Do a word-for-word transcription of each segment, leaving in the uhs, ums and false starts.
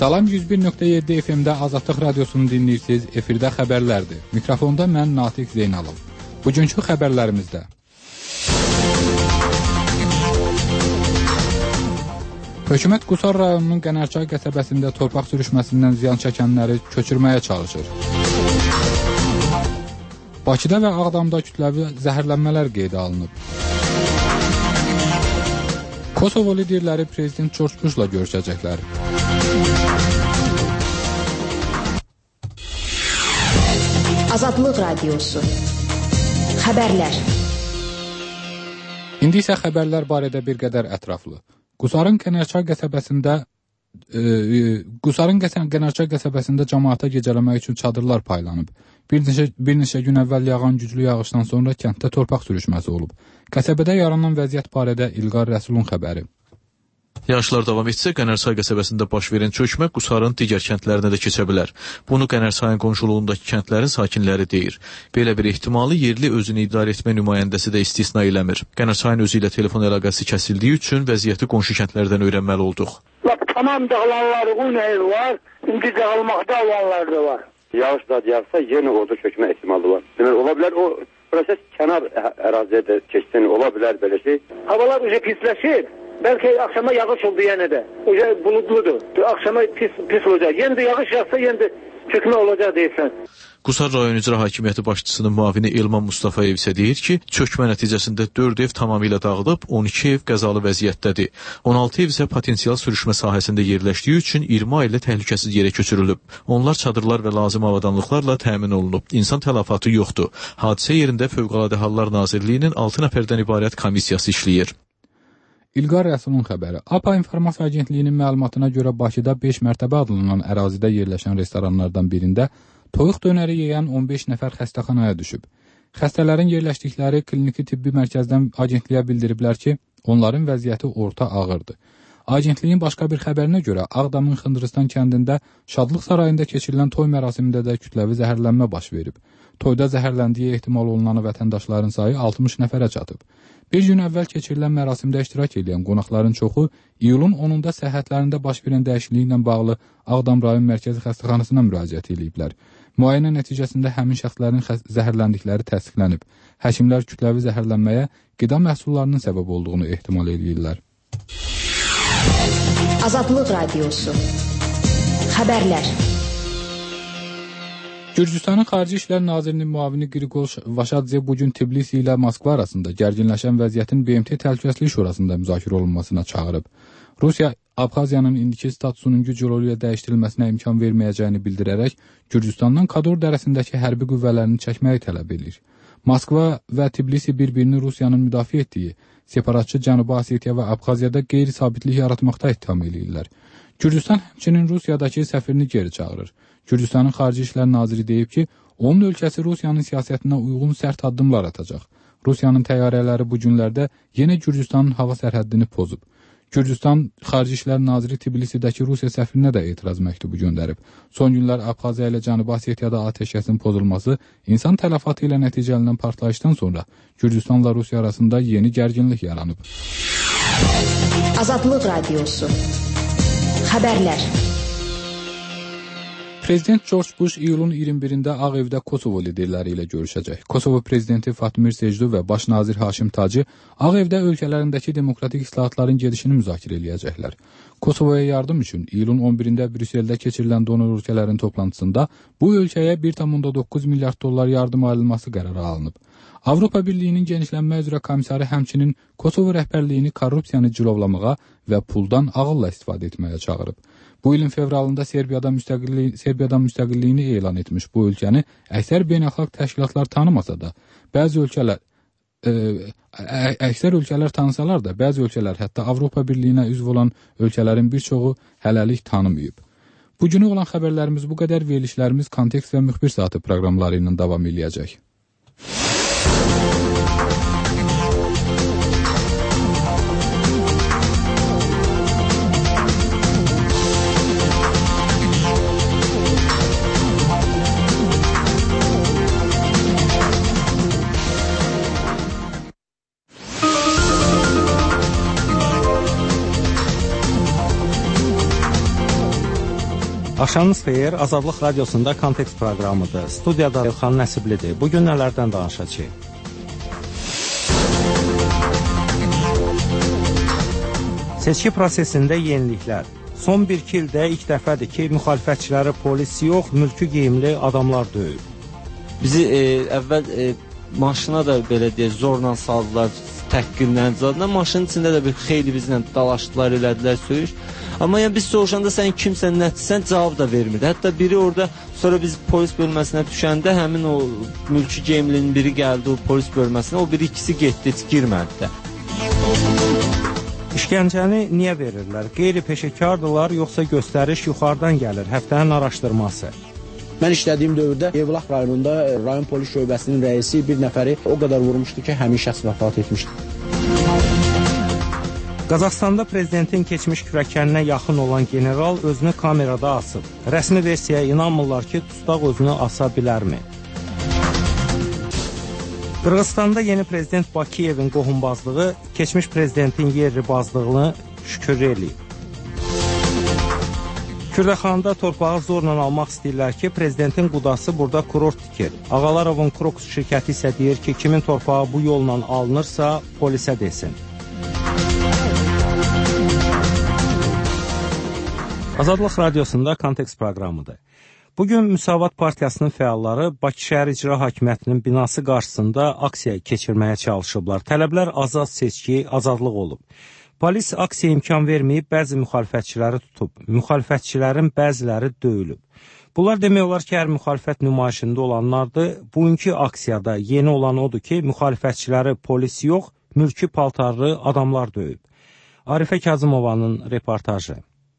Salam yüz bir nöqtə yeddi F M-də Azadlıq Radiosunu dinləyirsiniz. Efirdə xəbərlərdir. Mikrofonda mən Natiq Zeynalov. Bugünkü xəbərlərimizdə Hökumət Qusar rayonunun Qənərçay qəsəbəsində torpaq sürüşməsindən ziyan çəkənləri köçürməyə çalışır. Bakıda və Ağdamda kütləvi zəhərlənmələr qeydə alınıb. Kosovo liderləri Prezident George Bushla görüşəcəklər. Azadlıq Radiosu. Xəbərlər. İndi isə xəbərlər barədə bir qədər ətraflı. Qusarın Qənərçay qəsəbəsində e, Qusarın Qənərçay qəsəbəsində cəmaata gecələmək üçün çadırlar paylanıb. Bir neçə, bir neçə gün əvvəl yağan güclü yağışdan sonra kənddə torpaq sürüşməsi olub. Qəsəbədə yaranan vəziyyət barədə İlqar Rəsulun xəbəri. Yağışlar davam etsə, Qənərçay qəsəbəsində baş verən çökmə Qusarın digər kəndlərinə də keçə bilər. Bunu Qənərçayın qonşuluğundakı kəndlərin sakinləri deyir. Belə bir ehtimalı yerli özünü idarə etmə nümayəndəsi də istisna eləmir. Qənərçayın özü ilə telefon əlaqəsi kəsildiyi üçün vəziyyəti qonşu kəndlərdən öyrənməli olduq. Tamam dağılanlar, un ev var, indi dağılmaqda olanlar da var. Yağış da yağsa yenə orada çökmə ehtimalı var. Demək, ola bilər o proses kənar əraziyə də keçsin, ola bilər belə şey. Havalar uca pisləşir. Bəlkə axşama yağış oldu yenə də. Uca buludludur. Axşama pis, pis olacaq. Yenə də yağış yağsa yenə də çökmə olacaq deyirsən. Qusar rayon icra hakimiyyəti başçısının müavini Elman Mustafayev isə deyir ki, çökmə nəticəsində dörd ev tamamilə dağılıb, on iki ev qəzalı vəziyyətdədir. on altı ev isə potensial sürüşmə sahəsində yerləşdiyi üçün iyirmi ailə təhlükəsiz yerə köçürülüb. Onlar çadırlar və lazım avadanlıqlarla təmin olunub. İnsan tələfatı yoxdur. Hadisə yerində Fövqəladə Hallar Nazirliyinin altı nəfərdən ibarət komissiyası işləyir. İlqar Rəsulun xəbəri. A P A İnformasiya Agentliyinin məlumatına görə Bakıda beş mərtəbə adlanan ərazidə yerləşən restoranlardan birində toyuq dönəri yeyən on beş nəfər xəstəxanaya düşüb. Xəstələrin yerləşdikləri kliniki tibbi mərkəzdən agentliyə bildiriblər ki, onların vəziyyəti orta ağırdır. Agentliyin başqa bir xəbərinə görə Ağdamın Xındırıstan kəndində Şadlıq sarayında keçirilən toy mərasimində də kütləvi zəhərlənmə baş verib. Toyda zəhərləndiyi ehtimal olunan vətəndaşların sayı altmış nəfərə çatıb. Bir gün əvvəl keçirilən mərasimdə iştirak edən qonaqların çoxu iyulun onunda səhhətlərində baş verən dəyişikliklə bağlı Ağdam rayon mərkəzi xəstəxanasına müraciət ediblər. Müayinə nəticəsində həmin şəxslərin zəhərləndikləri təsdiqlənib. Həkimlər kütləvi zəhərlənməyə qida məhsullarının səbəb olduğunu ehtimal edirlər. Azadlıq Radiosu. Xəbərlər. Gürcüstanın Xarici İşlər Nazirinin müavini Qriqol Vaşadze bugün Tbilisi ilə Moskva arasında gərginləşən vəziyyətin B M T Təhlükəsizlik Şurasında müzakirə olunmasına çağırıb. Rusiya Abxaziyanın indiki statusunun güc yolu ilə dəyişdirilməsinə imkan verməyəcəyini bildirərək Gürcüstandan Kador dərəsindəki hərbi qüvvələrini çəkməyi tələb edir. Moskva və Tbilisi bir-birini Rusiyanın müdafiə etdiyi separatçı Cənubi Osetiya və Abxaziyada qeyri-sabitlik yaratmaqda ittiham edirlər. Gürcüstan həmçinin Rusiyadakı səfirini geri çağırır. Gürcüstanın Xarici İşlər Naziri deyib ki, onun ölkəsi Rusiyanın siyasətinə uyğun sərt addımlar atacaq. Rusiyanın təyyarələri bu günlərdə yenə Gürcüstanın hava sərhəddini pozub. Gürcüstan Xarici İşlər Naziri Tbilisidəki Rusiya səfirinə də etiraz məktubu göndərib. Son günlər Abxaziya ilə Cənubi Osetiyada atəşkəsin pozulması insan tələfatı ilə nəticələnən partlayışdan sonra Gürcüstanla Rusiya arasında yeni gərginlik yaranıb. Azadlıq Radiosu. Xəbərlər. Prezident George Bush iyulun iyirmi birində Ağ Evdə Kosovo liderləri ilə görüşəcək. Kosovo prezidenti Fatmir Secdu və baş nazir Haşim Tacı Ağ Evdə ölkələrindəki demokratik islahatların gedişini müzakirə edəcəklər. Kosovoya yardım üçün iyulun on birində Brüsseldə keçirilən donor ölkələrin toplantısında bu ölkəyə bir tam doqquz milyard dollar yardım ayrılması qərarı alınıb. Avropa Birliyinin genişlənmə üzrə komissarı həmçinin Kosovo rəhbərliyini korrupsiyanı cilovlamağa və puldan ağılla istifadə etməyə çağırıb. Bu ilin fevralında Serbiyada müstəqilliyi, Serbiyadan müstəqilliyini elan etmiş bu ölkəni əksər beynəlxalq təşkilatlar tanımasa da, bəzi ölkələr ə, ə, əksər ölkələr tanısalar da, bəzi ölkələr hətta Avropa Birliyinə üzv olan ölkələrin bir çoxu hələlik tanımayıb. Bugünə olan xəbərlərimiz bu qədər, verilişlərimiz Kontekst və Müxbir Saatı proqramları ilə davam edəcək. Axşamınız xeyir, Azadlıq Radiosunda Kontekst proqramıdır. Studiyada Elxan Nəsiblidir. Bugün nələrdən danışacağıq? Seçki prosesində yeniliklər. Son bir-iki ildə ilk dəfədir ki, müxalifətçiləri polis yox, mülki geyimli adamlar döyüb. Bizi e, əvvəl e, maşına da belə deyək, zorla saldılar, təhqirlə, zadına. Maşının içində də bir xeyli bizlə dalaşdılar, elədilər, söyüş. Amma yəni biz soruşanda sən kimsən, nəticəsən, cavab da vermirdi. Hətta biri orada, sonra biz polis bölməsinə düşəndə həmin o mülki geyimlinin biri gəldi o polis bölməsinə, o biri ikisi getdi, heç girmədi də. İşgəncəni niyə verirlər? Qeyri-peşəkardırlar, yoxsa göstəriş yuxarıdan gəlir? Həftənin araşdırması. Mən işlədiyim dövrdə Yevlax rayonunda rayon polis şöbəsinin rəisi bir nəfəri o qədər vurmuşdu ki, həmin şəxs vəfat etmişdi. Qazaxstanda prezidentin keçmiş kürəkəninə yaxın olan general özünü kamerada asıb. Rəsmi versiyaya inanmırlar ki, Tustaq özünü asa bilərmi? Qırğızstanda yeni prezident Bakiyevin qohumbazlığı keçmiş prezidentin yerli-bazlığını şükür eləyib. Kürdəxanda torpağı zorla almaq istəyirlər ki, prezidentin qudası burada kurort tikir. Ağalarovun Krokus şirkəti isə deyir ki, kimin torpağı bu yolla alınırsa polisə desin. Azadlıq Radiosunda Kontekst proqramıdır. Bugün Müsavat Partiyasının fəalları Bakı Şəhər İcra Hakimiyyətinin binası qarşısında aksiya keçirməyə çalışıblar. Tələblər azad seçki, azadlıq olub. Polis aksiya imkan verməyib, bəzi müxalifətçiləri tutub. Müxalifətçilərin bəziləri döyülüb. Bunlar demək olar ki, hər müxalifət nümayişində olanlardır. Bugünkü aksiyada yeni olan odur ki, müxalifətçiləri polis yox, mülki paltarlı adamlar döyüb. Arifə Kazımovanın reportajı.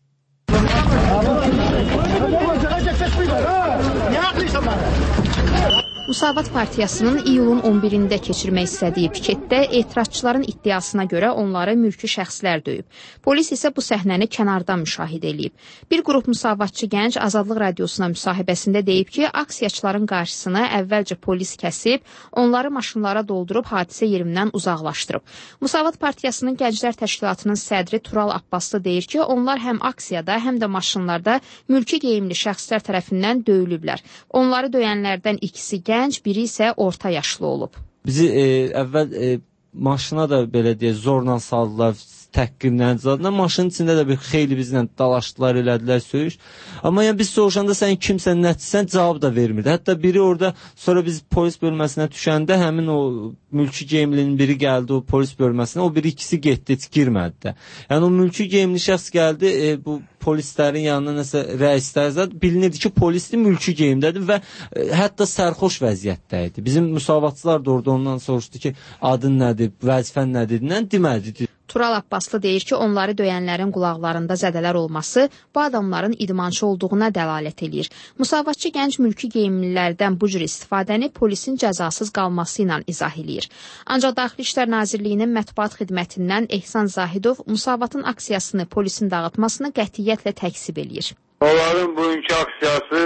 Müsavat Partiyasının iyulun on birində keçirmək istədiyi piketdə etirazçıların iddiasına görə onları mülki şəxslər döyüb. Polis isə bu səhnəni kənardan müşahidə edib. Bir qrup müsavatçı gənc Azadlıq Radiosuna müsahibəsində deyib ki, aksiyaçıların qarşısını əvvəlcə polis kəsib, onları maşınlara doldurub hadisə yerindən uzaqlaşdırıb. Müsavat Partiyasının Gənclər Təşkilatının sədri Tural Abbaslı deyir ki, onlar həm aksiyada, həm də maşınlarda mülki geyimli şəxslər tərəfindən döyülüblər. Onları döyənlərdən ikisi gənc, gənc, biri isə orta yaşlı olub. Bizi e, əvvəl e, maşına da belə deyək, zorla saldılar, təhqirlə, zadına. Maşının içində də bir xeyli bizlə dalaşdılar, elədilər, söyüş. Amma yəni biz soruşanda sən kimsən, nəticəsən, cavab da vermirdi. Hətta biri orada, sonra biz polis bölməsinə düşəndə həmin o mülki geyimlinin biri gəldi o polis bölməsinə, o biri ikisi getdi, heç girmədi də. Yəni o mülki geyimli şəxs gəldi, e, bu polislərin yanına nəsə rəislər bilinirdi ki, polisli mülki geyimdədir və e, hətta sərxoş vəziyyətdə idi. Bizim müsavatçılar da orada ondan soruşdu ki, adın nədir, vəzifən nədir, nə demədi. Tural Abbaslı deyir ki, onları döyənlərin qulaqlarında zədələr olması bu adamların idmançı olduğuna dəlalət eləyir. Müsavatçı gənc mülki geyimlilərdən bu cür istifadəni polisin cəzasız qalması ilə izah eləyir. Ancaq Daxili İşlər Nazirliyinin mətbuat xidmətindən Ehsan Zahidov Müsavatın aksiyasını polisin dağıtmasını qətiyyətlə təksib eləyir. Onların bugünkü aksiyası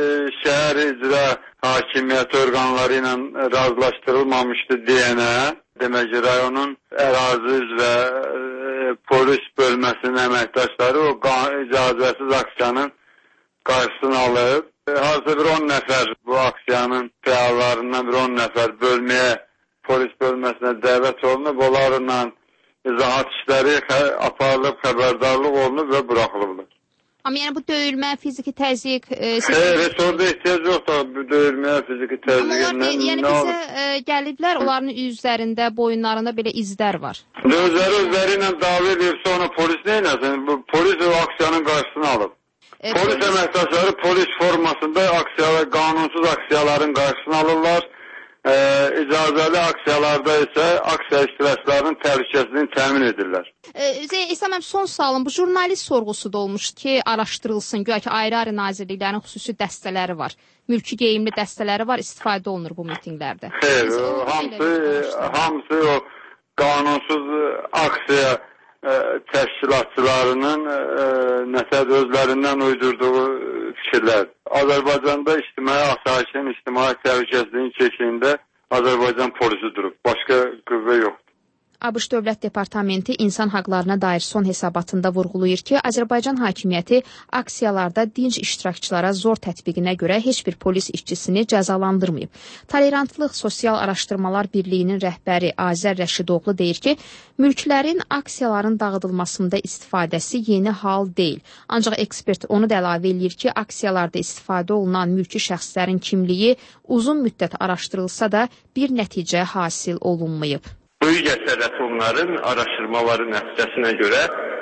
şəhər icra hakimiyyət orqanları ilə razılaşdırılmamışdı deyənə. Demək ki, rayonun ərazi üzrə e, polis bölməsinin əməkdaşları o icazəsiz aksiyanın qarşısını alıb. E, Hazır bir on nəfər bu aksiyanın fəallarından bir on nəfər bölməyə, polis bölməsinə dəvət olunub. Onlarla izahat işləri aparılıb, xəbərdarlıq olunub və buraxılıblar. Amma yəni bu döyülmə, fiziki təzyiq... E, Xeyr, heç orada ehtiyac yoxdur bu döyülməyə, fiziki təzyiqə. Amma yəni bizə e, gəliblər, onların üzlərində, boyunlarında belə izlər var. Özləri özləri ilə dava edirsə ona polis nə eləsin? Polis o aksiyanın qarşısını alıb. E, polis polis... əməkdaşları polis formasında aksiyalar, qanunsuz aksiyaların qarşısını alırlar. E, icazəli aksiyalarda isə aksiya iştirakçılarının təhlükəsizliyini təmin edirlər. İslam əm, son sualım, bu jurnalist sorğusu da olmuş ki, araşdırılsın, güya ki, ayrı-ayrı nazirliklərin xüsusi dəstələri var, mülki geyimli dəstələri var, istifadə olunur bu mitinqlərdə. Xeyr, hamısı, hamısı o qanunsuz aksiya e, təşkilatçılarının e, nəsəd özlərindən uydurduğu fikirlər. Azərbaycanda ictimai asayişin, ictimai təhlükəsizliyin keşiyində Azərbaycan polisi durub. Başqa qüvvə yoxdur. ABŞ Dövlət Departamenti İnsan Haqlarına dair son hesabatında vurğulayır ki, Azərbaycan hakimiyyəti aksiyalarda dinc iştirakçılara zor tətbiqinə görə heç bir polis işçisini cəzalandırmayıb. Tolerantlıq Sosial Araşdırmalar Birliyinin rəhbəri Azər Rəşidoğlu deyir ki, mülklərin aksiyaların dağıdılmasında istifadəsi yeni hal deyil. Ancaq ekspert onu da əlavə eləyir ki, aksiyalarda istifadə olunan mülki şəxslərin kimliyi uzun müddət araşdırılsa da bir nəticə hasil olunmayıb. Böyük əksəriyyət onların araşdırmaları nəticəsinə görə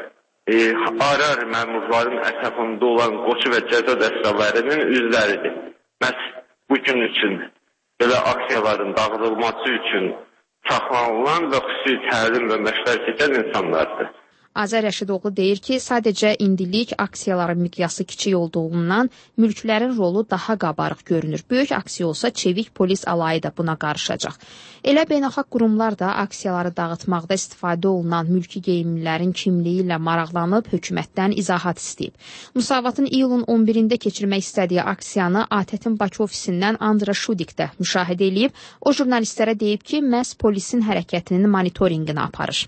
e, arar məmurların ətrafında olan qoçu və cəza dəstələrinin üzvləridir. Məhz bugün üçün belə aksiyaların dağıdılması üçün saxlanılan və xüsusi təlim və məşvər keçən insanlardır. Azər Rəşidoğlu deyir ki, sadəcə indilik aksiyaların miqyası kiçik olduğundan mülklərin rolu daha qabarıq görünür. Böyük aksiya olsa çevik polis alayı da buna qarışacaq. Elə beynəlxalq qurumlar da aksiyaları dağıtmaqda istifadə olunan mülki geyimlilərin kimliyi ilə maraqlanıb hökumətdən izahat istəyib. Müsavatın iyulun on birində keçirmək istədiyi aksiyanı A T T-in Bakı ofisindən Andra Şudik də müşahidə edib. O jurnalistlərə deyib ki, məhz polisin hərəkətinin monitorinqini aparır.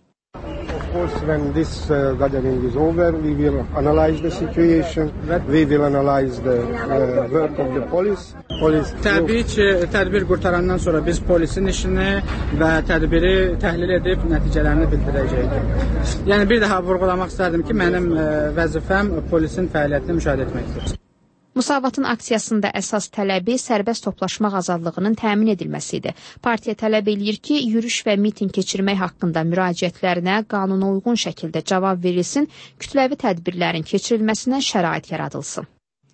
Of course, when this uh, gathering is over, we will analyze the situation. We will analyze the uh, work of the police. Police. Təbii ki, tədbir qurtarandan sonra biz polisin işini və tədbiri təhlil edib nəticələrini bildirəcəyik. Yəni bir daha vurğulamaq istərdim ki, mənim ə, vəzifəm polisin fəaliyyətini müşahidə etməkdir. Müsavatın aksiyasında əsas tələbi sərbəst toplaşmaq azadlığının təmin edilməsidir. Partiya tələb eləyir ki, yürüş və miting keçirmək haqqında müraciətlərinə qanuna uyğun şəkildə cavab verilsin, kütləvi tədbirlərin keçirilməsinə şərait yaradılsın.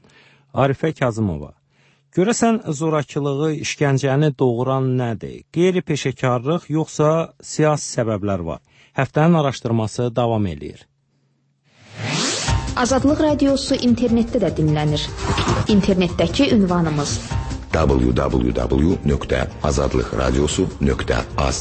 Arifə Kazımova, görəsən zorakılığı, işgəncəni doğuran nədir? Qeyri-peşəkarlıq yoxsa siyasi səbəblər var? Həftənin araşdırması davam eləyir. Azadlıq Radiosu internetdə də dinlənir. İnternetdəki ünvanımız w w w nöqtə azadlıq radiosu nöqtə az.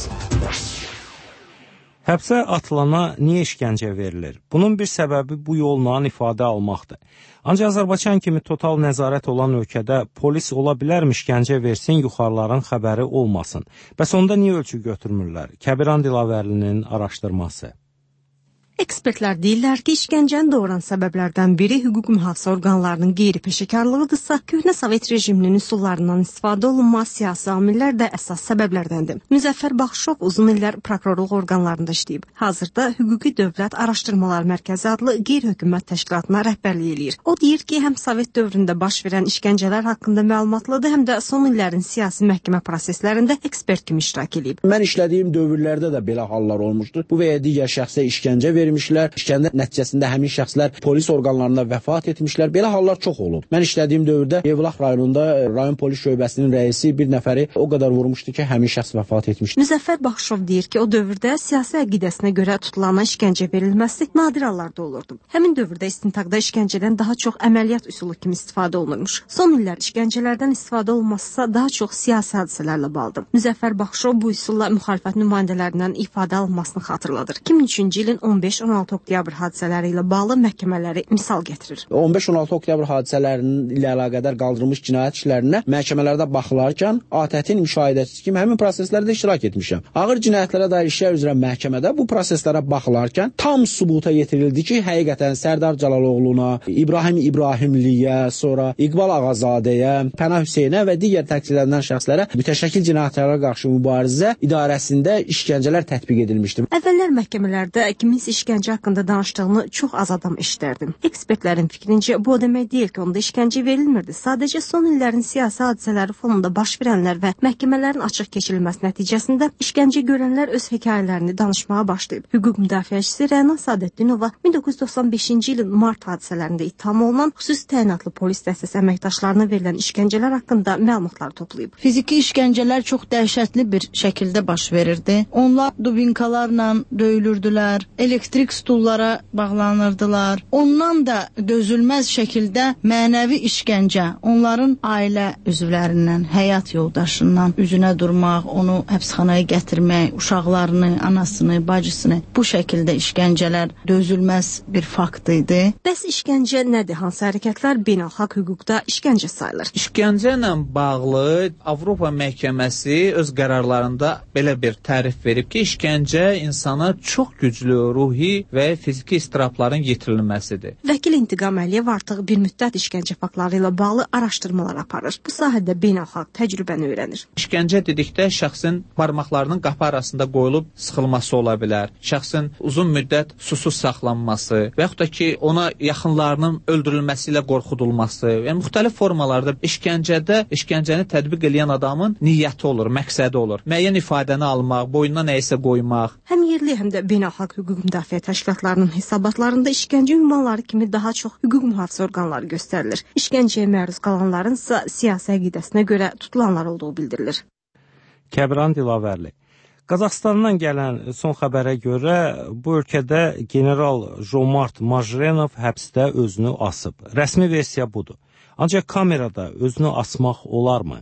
Həbsə atılana niyə işgəncə verilir? Bunun bir səbəbi bu yolla ifadə almaqdır. Ancaq Azərbaycan kimi total nəzarət olan ölkədə polis ola bilərmi işgəncə versin, yuxarıların xəbəri olmasın? Bəs onda niyə ölçü götürmürlər? Kəbiran Dilavərlinin araşdırması. Ekspertlər deyirlər ki, işgəncəni doğuran səbəblərdən biri hüquq mühafizə orqanlarının qeyri-peşəkarlığıdırsa, köhnə Sovet rejiminin üsullarından istifadə olunmaz siyasi amillər də əsas səbəblərdəndir. Müzəffər Baxışov uzun illər prokurorluq orqanlarında işləyib. Hazırda Hüquqi Dövlət Araşdırmalar Mərkəzi adlı qeyri-hökumət təşkilatına rəhbərlik eləyir. O deyir ki, həm Sovet dövründə baş verən işgəncələr haqqında məlumatlıdır, həm də son illərin siyasi məhkəmə proseslərində ekspert kimi iştirak edib. Mən işlədiyim dövrlərdə də belə hallar olmuşdur. Bu və ya digər şəxsə işgəncə verir. İşgəncə nəticəsində həmin şəxslər polis orqanlarında vəfat etmişlər. Belə hallar çox olub. Mən işlədiyim dövrdə Yevlax rayonunda rayon polis şöbəsinin rəisi bir nəfəri o qədər vurmuşdu ki, həmin şəxs vəfat etmişdi. Müzəffər Baxışov deyir ki, o dövrdə siyasi əqidəsinə görə tutulana işgəncə verilməsi nadir hallarda olurdu. Həmin dövrdə istintaqda işgəncədən daha çox əməliyyat üsulu kimi istifadə olunurmuş. Son illər işgəncələrdən istifadə olunması daha çox siyasi hadisələrlə bağlıdır. Müzəffər Baxışov bu üsulla müxalifət nümayəndələrindən ifadə alınmasını xatırladır. iki min üçüncü ilin on beş on altı oktyabr hadisələri ilə bağlı məhkəmələri misal gətirir. on beş on altı oktyabr hadisələrinin ilə əlaqədar qaldırılmış cinayət işlərinə məhkəmələrdə baxılarkən A T T-in müşahidəçisi kimi həmin proseslərdə iştirak etmişəm. Ağır cinayətlərə dair işlər üzrə məhkəmədə bu proseslərə baxılarkən tam sübuta yetirildi ki, həqiqətən Sərdar Cəlaloğluna, İbrahim İbrahimliyə, sonra İqbal Ağazadəyə, Pənah Hüseynə və digər təqsir edilən şəxslərə mütəşəkkil cinayətlərə qarşı mübarizə idarəsində işgəncələr tətbiq edilmişdir. Əvvəllər məhkəmələrdə kiminsə işgəncə haqqında danışdığını çox az adam eşitərdim. Ekspertlərin fikrincə bu o demək deyil ki, onda işgəncə verilmirdi. Sadəcə son illərin siyasi hadisələri fonunda baş verənlər və məhkəmələrin açıq keçirilməsi nəticəsində işgəncə görənlər öz hekayələrini danışmağa başlayıb. Hüquq müdafiəçisi Rəna Sadəddinova min doqquz yüz doxsan beşinci ilin mart hadisələrində ittiham olunan xüsusi təyinatlı polis dəstəsi əməkdaşlarına verilən işgəncələr haqqında məlumatlar toplayıb. Fiziki işgəncələr çox dəhşətli bir şəkildə baş verirdi. Onlar dubinkalarla döyülürdülər, elektrik elektrik stullara bağlanırdılar. Ondan da dözülməz şəkildə mənəvi işgəncə, onların ailə üzvlərindən, həyat yoldaşından üzünə durmaq, onu həbsxanaya gətirmək, uşaqlarını, anasını, bacısını bu şəkildə işgəncələr dözülməz bir fakt idi. Bəs işgəncə nədir? Hansı hərəkətlər beynəlxalq hüquqda işgəncə sayılır? İşgəncə ilə bağlı Avropa məhkəməsi öz qərarlarında belə bir tərif verib ki, işgəncə insana çox güclü ruhi və fiziki istirabların yetirilməsidir. Vəkil İntiqam Əliyev artıq bir müddət işgəncə faktları ilə bağlı araşdırmalar aparır. Bu sahədə beynəlxalq təcrübəni öyrənir. İşgəncə dedikdə şəxsin barmaqlarının qapı arasında qoyulub sıxılması ola bilər. Şəxsin uzun müddət susuz saxlanması və yaxud da ki, ona yaxınlarının öldürülməsi ilə qorxudulması. Yəni müxtəlif formalarda işgəncədə işgəncəni tətbiq edən adamın niyyəti olur, məqsədi olur. Müəyyən ifadəni almaq, boynuna nəyisə qoymaq. Həm yerli, həm də beynəlxalq hüquq müdafiə təşkilatlarının hesabatlarında işgəncə ünvanları kimi daha çox hüquq mühafizə orqanları göstərilir. İşgəncəyə məruz qalanların isə siyasi əqidəsinə görə tutulanlar olduğu bildirilir. Kəbran Dilavərli. Qazaxıstandan gələn son xəbərə görə bu ölkədə general Jomart Majrenov həbsdə özünü asıb. Rəsmi versiya budur. Ancaq kamerada özünü asmaq olarmı?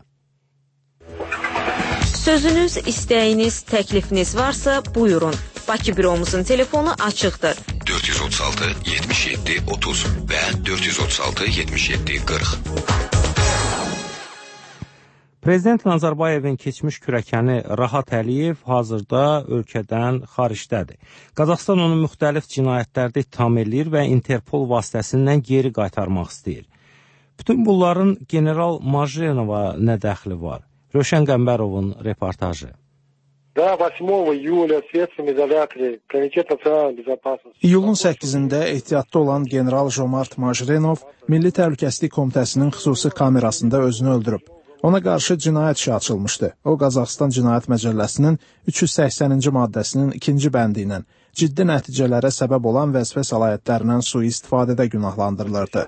Sözünüz, istəyiniz, təklifiniz varsa buyurun. Bakı büromuzun telefonu açıqdır. dörd yüz otuz altı yetmiş yeddi otuz və dörd yüz otuz altı yetmiş yeddi qırx. Prezident Nazarbayevin keçmiş kürəkəni Rahat Əliyev hazırda ölkədən xaricdədir. Qazaxıstan onu müxtəlif cinayətlərdə ittiham edir və Interpol vasitəsindən geri qaytarmaq istəyir. Bütün bunların general Majrenova nə dəxli var? Röşən Qəmbərovun reportajı. İyulun səkkizində ehtiyatda olan general Jomart Majrenov Milli Təhlükəsizlik Komitəsinin xüsusi kamerasında özünü öldürüb. Ona qarşı cinayət işi açılmışdı. O, Qazaxıstan Cinayət Məcəlləsinin üç yüz səksəninci maddəsinin ikinci bəndi ilə ciddi nəticələrə səbəb olan vəzifə səlahiyyətlərindən sui-istifadədə günahlandırılırdı.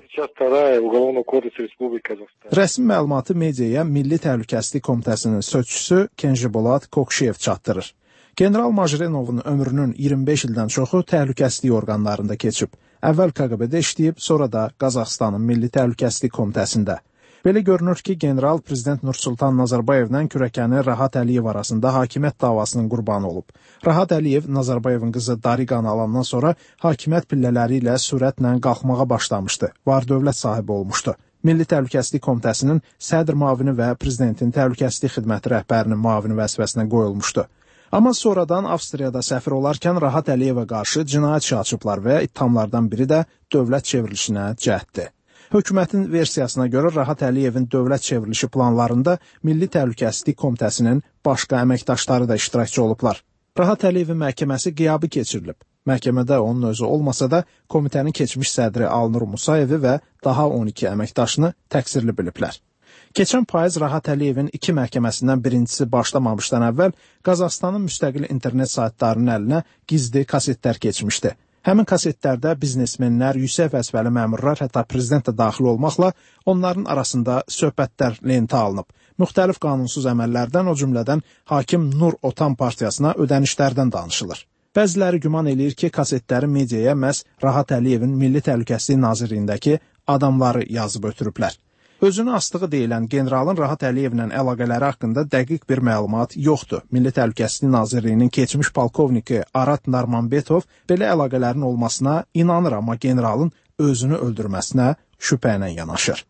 Rəsmi məlumatı mediaya Milli Təhlükəsizlik Komitəsinin sözçüsü Kenjibolat Kokşiyev çatdırır. General Majrenovun ömrünün iyirmi beş ildən çoxu təhlükəsizlik orqanlarında keçib. Əvvəl K G B-də işləyib, sonra da Qazaxıstanın Milli Təhlükəsizlik Komitəsində. Belə görünür ki, general Prezident Nursultan Nazarbayevlə kürəkəni Rahat Əliyev arasında hakimiyyət davasının qurbanı olub. Rahat Əliyev Nazarbayevin qızı Dariqanı alandan sonra hakimiyyət pillələri ilə sürətlə qalxmağa başlamışdı. Var dövlət sahibi olmuşdu. Milli Təhlükəsizlik Komitəsinin sədr müavini və Prezidentin Təhlükəsizlik Xidməti rəhbərinin müavini vəzifəsinə qoyulmuşdu. Amma sonradan Avstriyada səfir olarkən Rahat Əliyevə qarşı cinayət işi açıblar və ittihamlardan biri də dövlət çevrilişinə cəhddir. Hökumətin versiyasına görə Rahat Əliyevin dövlət çevrilişi planlarında Milli Təhlükəsizlik Komitəsinin başqa əməkdaşları da iştirakçı olublar. Rahat Əliyevin məhkəməsi qiyabi keçirilib. Məhkəmədə onun özü olmasa da komitənin keçmiş sədri Alnur Musayevi və daha on iki əməkdaşını təqsirli biliblər. Keçən payız Rahat Əliyevin iki məhkəməsindən birincisi başlamamışdan əvvəl Qazaxıstanın müstəqil internet saytlarının əlinə gizli kasetlər keçmişdi. Həmin kasetlərdə biznesmenlər, yüksək vəzifəli məmurlar, hətta prezident də daxil olmaqla onların arasında söhbətlər lentə alınıb. Müxtəlif qanunsuz əməllərdən, o cümlədən hakim Nur Otan partiyasına ödənişlərdən danışılır. Bəziləri güman eləyir ki, kasetləri mediaya məhz Rahat Əliyevin Milli Təhlükəsizlik Nazirliyindəki adamları yazıb ötürüblər. Özünü astığı deyilən generalın Rahat Əliyevlə əlaqələri haqqında dəqiq bir məlumat yoxdur. Milli Təhlükəsizlik Nazirliyinin keçmiş polkovniki Arat Narmanbetov belə əlaqələrin olmasına inanır, amma generalın özünü öldürməsinə şübhə ilə yanaşır.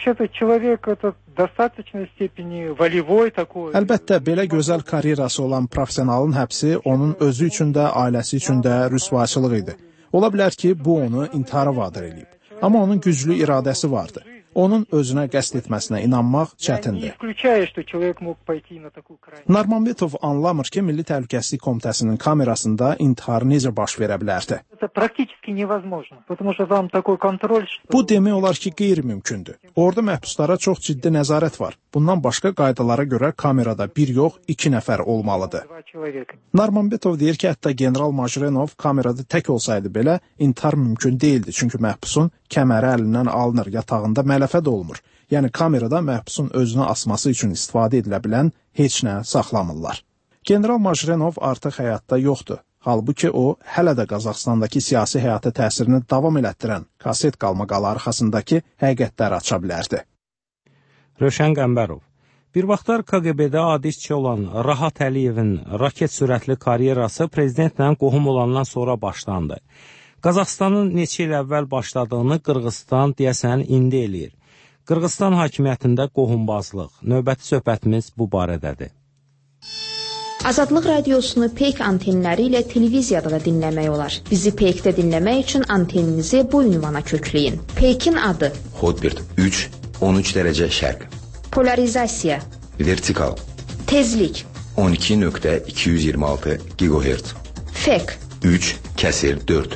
Əlbəttə, belə gözəl karyerası olan professionalın həbsi onun özü üçün də, ailəsi üçün də rüsvayçılıq idi. Ola bilər ki, bu onu intihara vadar edib. Amma onun güclü iradəsi vardı. Onun özünə qəsd etməsinə inanmaq çətindir. Narmanbetov anlamır ki, Milli Təhlükəsizlik Komitəsinin kamerasında intihar necə baş verə bilərdi. Bu demək olar ki, qeyri-mümkündür. Orada məhbuslara çox ciddi nəzarət var. Bundan başqa qaydalara görə kamerada bir yox, iki nəfər olmalıdır. Narmanbetov deyir ki, hətta general Majrenov kamerada tək olsaydı belə intihar mümkün deyildi. Çünki məhbusun kəməri əlindən alınır, yatağında mələfə də olmur. Yəni kamerada məhbusun özünü asması üçün istifadə edilə bilən heç nə saxlamırlar. General Majrenov artıq həyatda yoxdur. Halbuki o, hələ də Qazaxstandakı siyasi həyata təsirini davam elətdirən kaset qalmaqalı arxasındakı həqiqətləri aça bilərdi. Rövşən Qəmbərov. Bir vaxtlar K G B-də adi işçi olan Rahat Əliyevin raket sürətli karyerası prezidentlə qohum olandan sonra başlandı. Qazaxstanın neçə il əvvəl başladığını Qırğızstan deyəsən indi eləyir. Qırğızstan hakimiyyətində qohumbazlıq. Növbəti söhbətimiz bu barədədir. Azadlıq radiosunu Peyk antenləri ilə televiziyada da dinləmək olar. Bizi Peykdə dinləmək üçün anteninizi bu ünvana kökləyin. Peykin adı Hotbird üç on üç dərəcə şərq. Polarizasiya. Vertikal. Tezlik. on iki nöqtə iki yüz iyirmi altı gigahertz. Fek. üç kəsir dörd.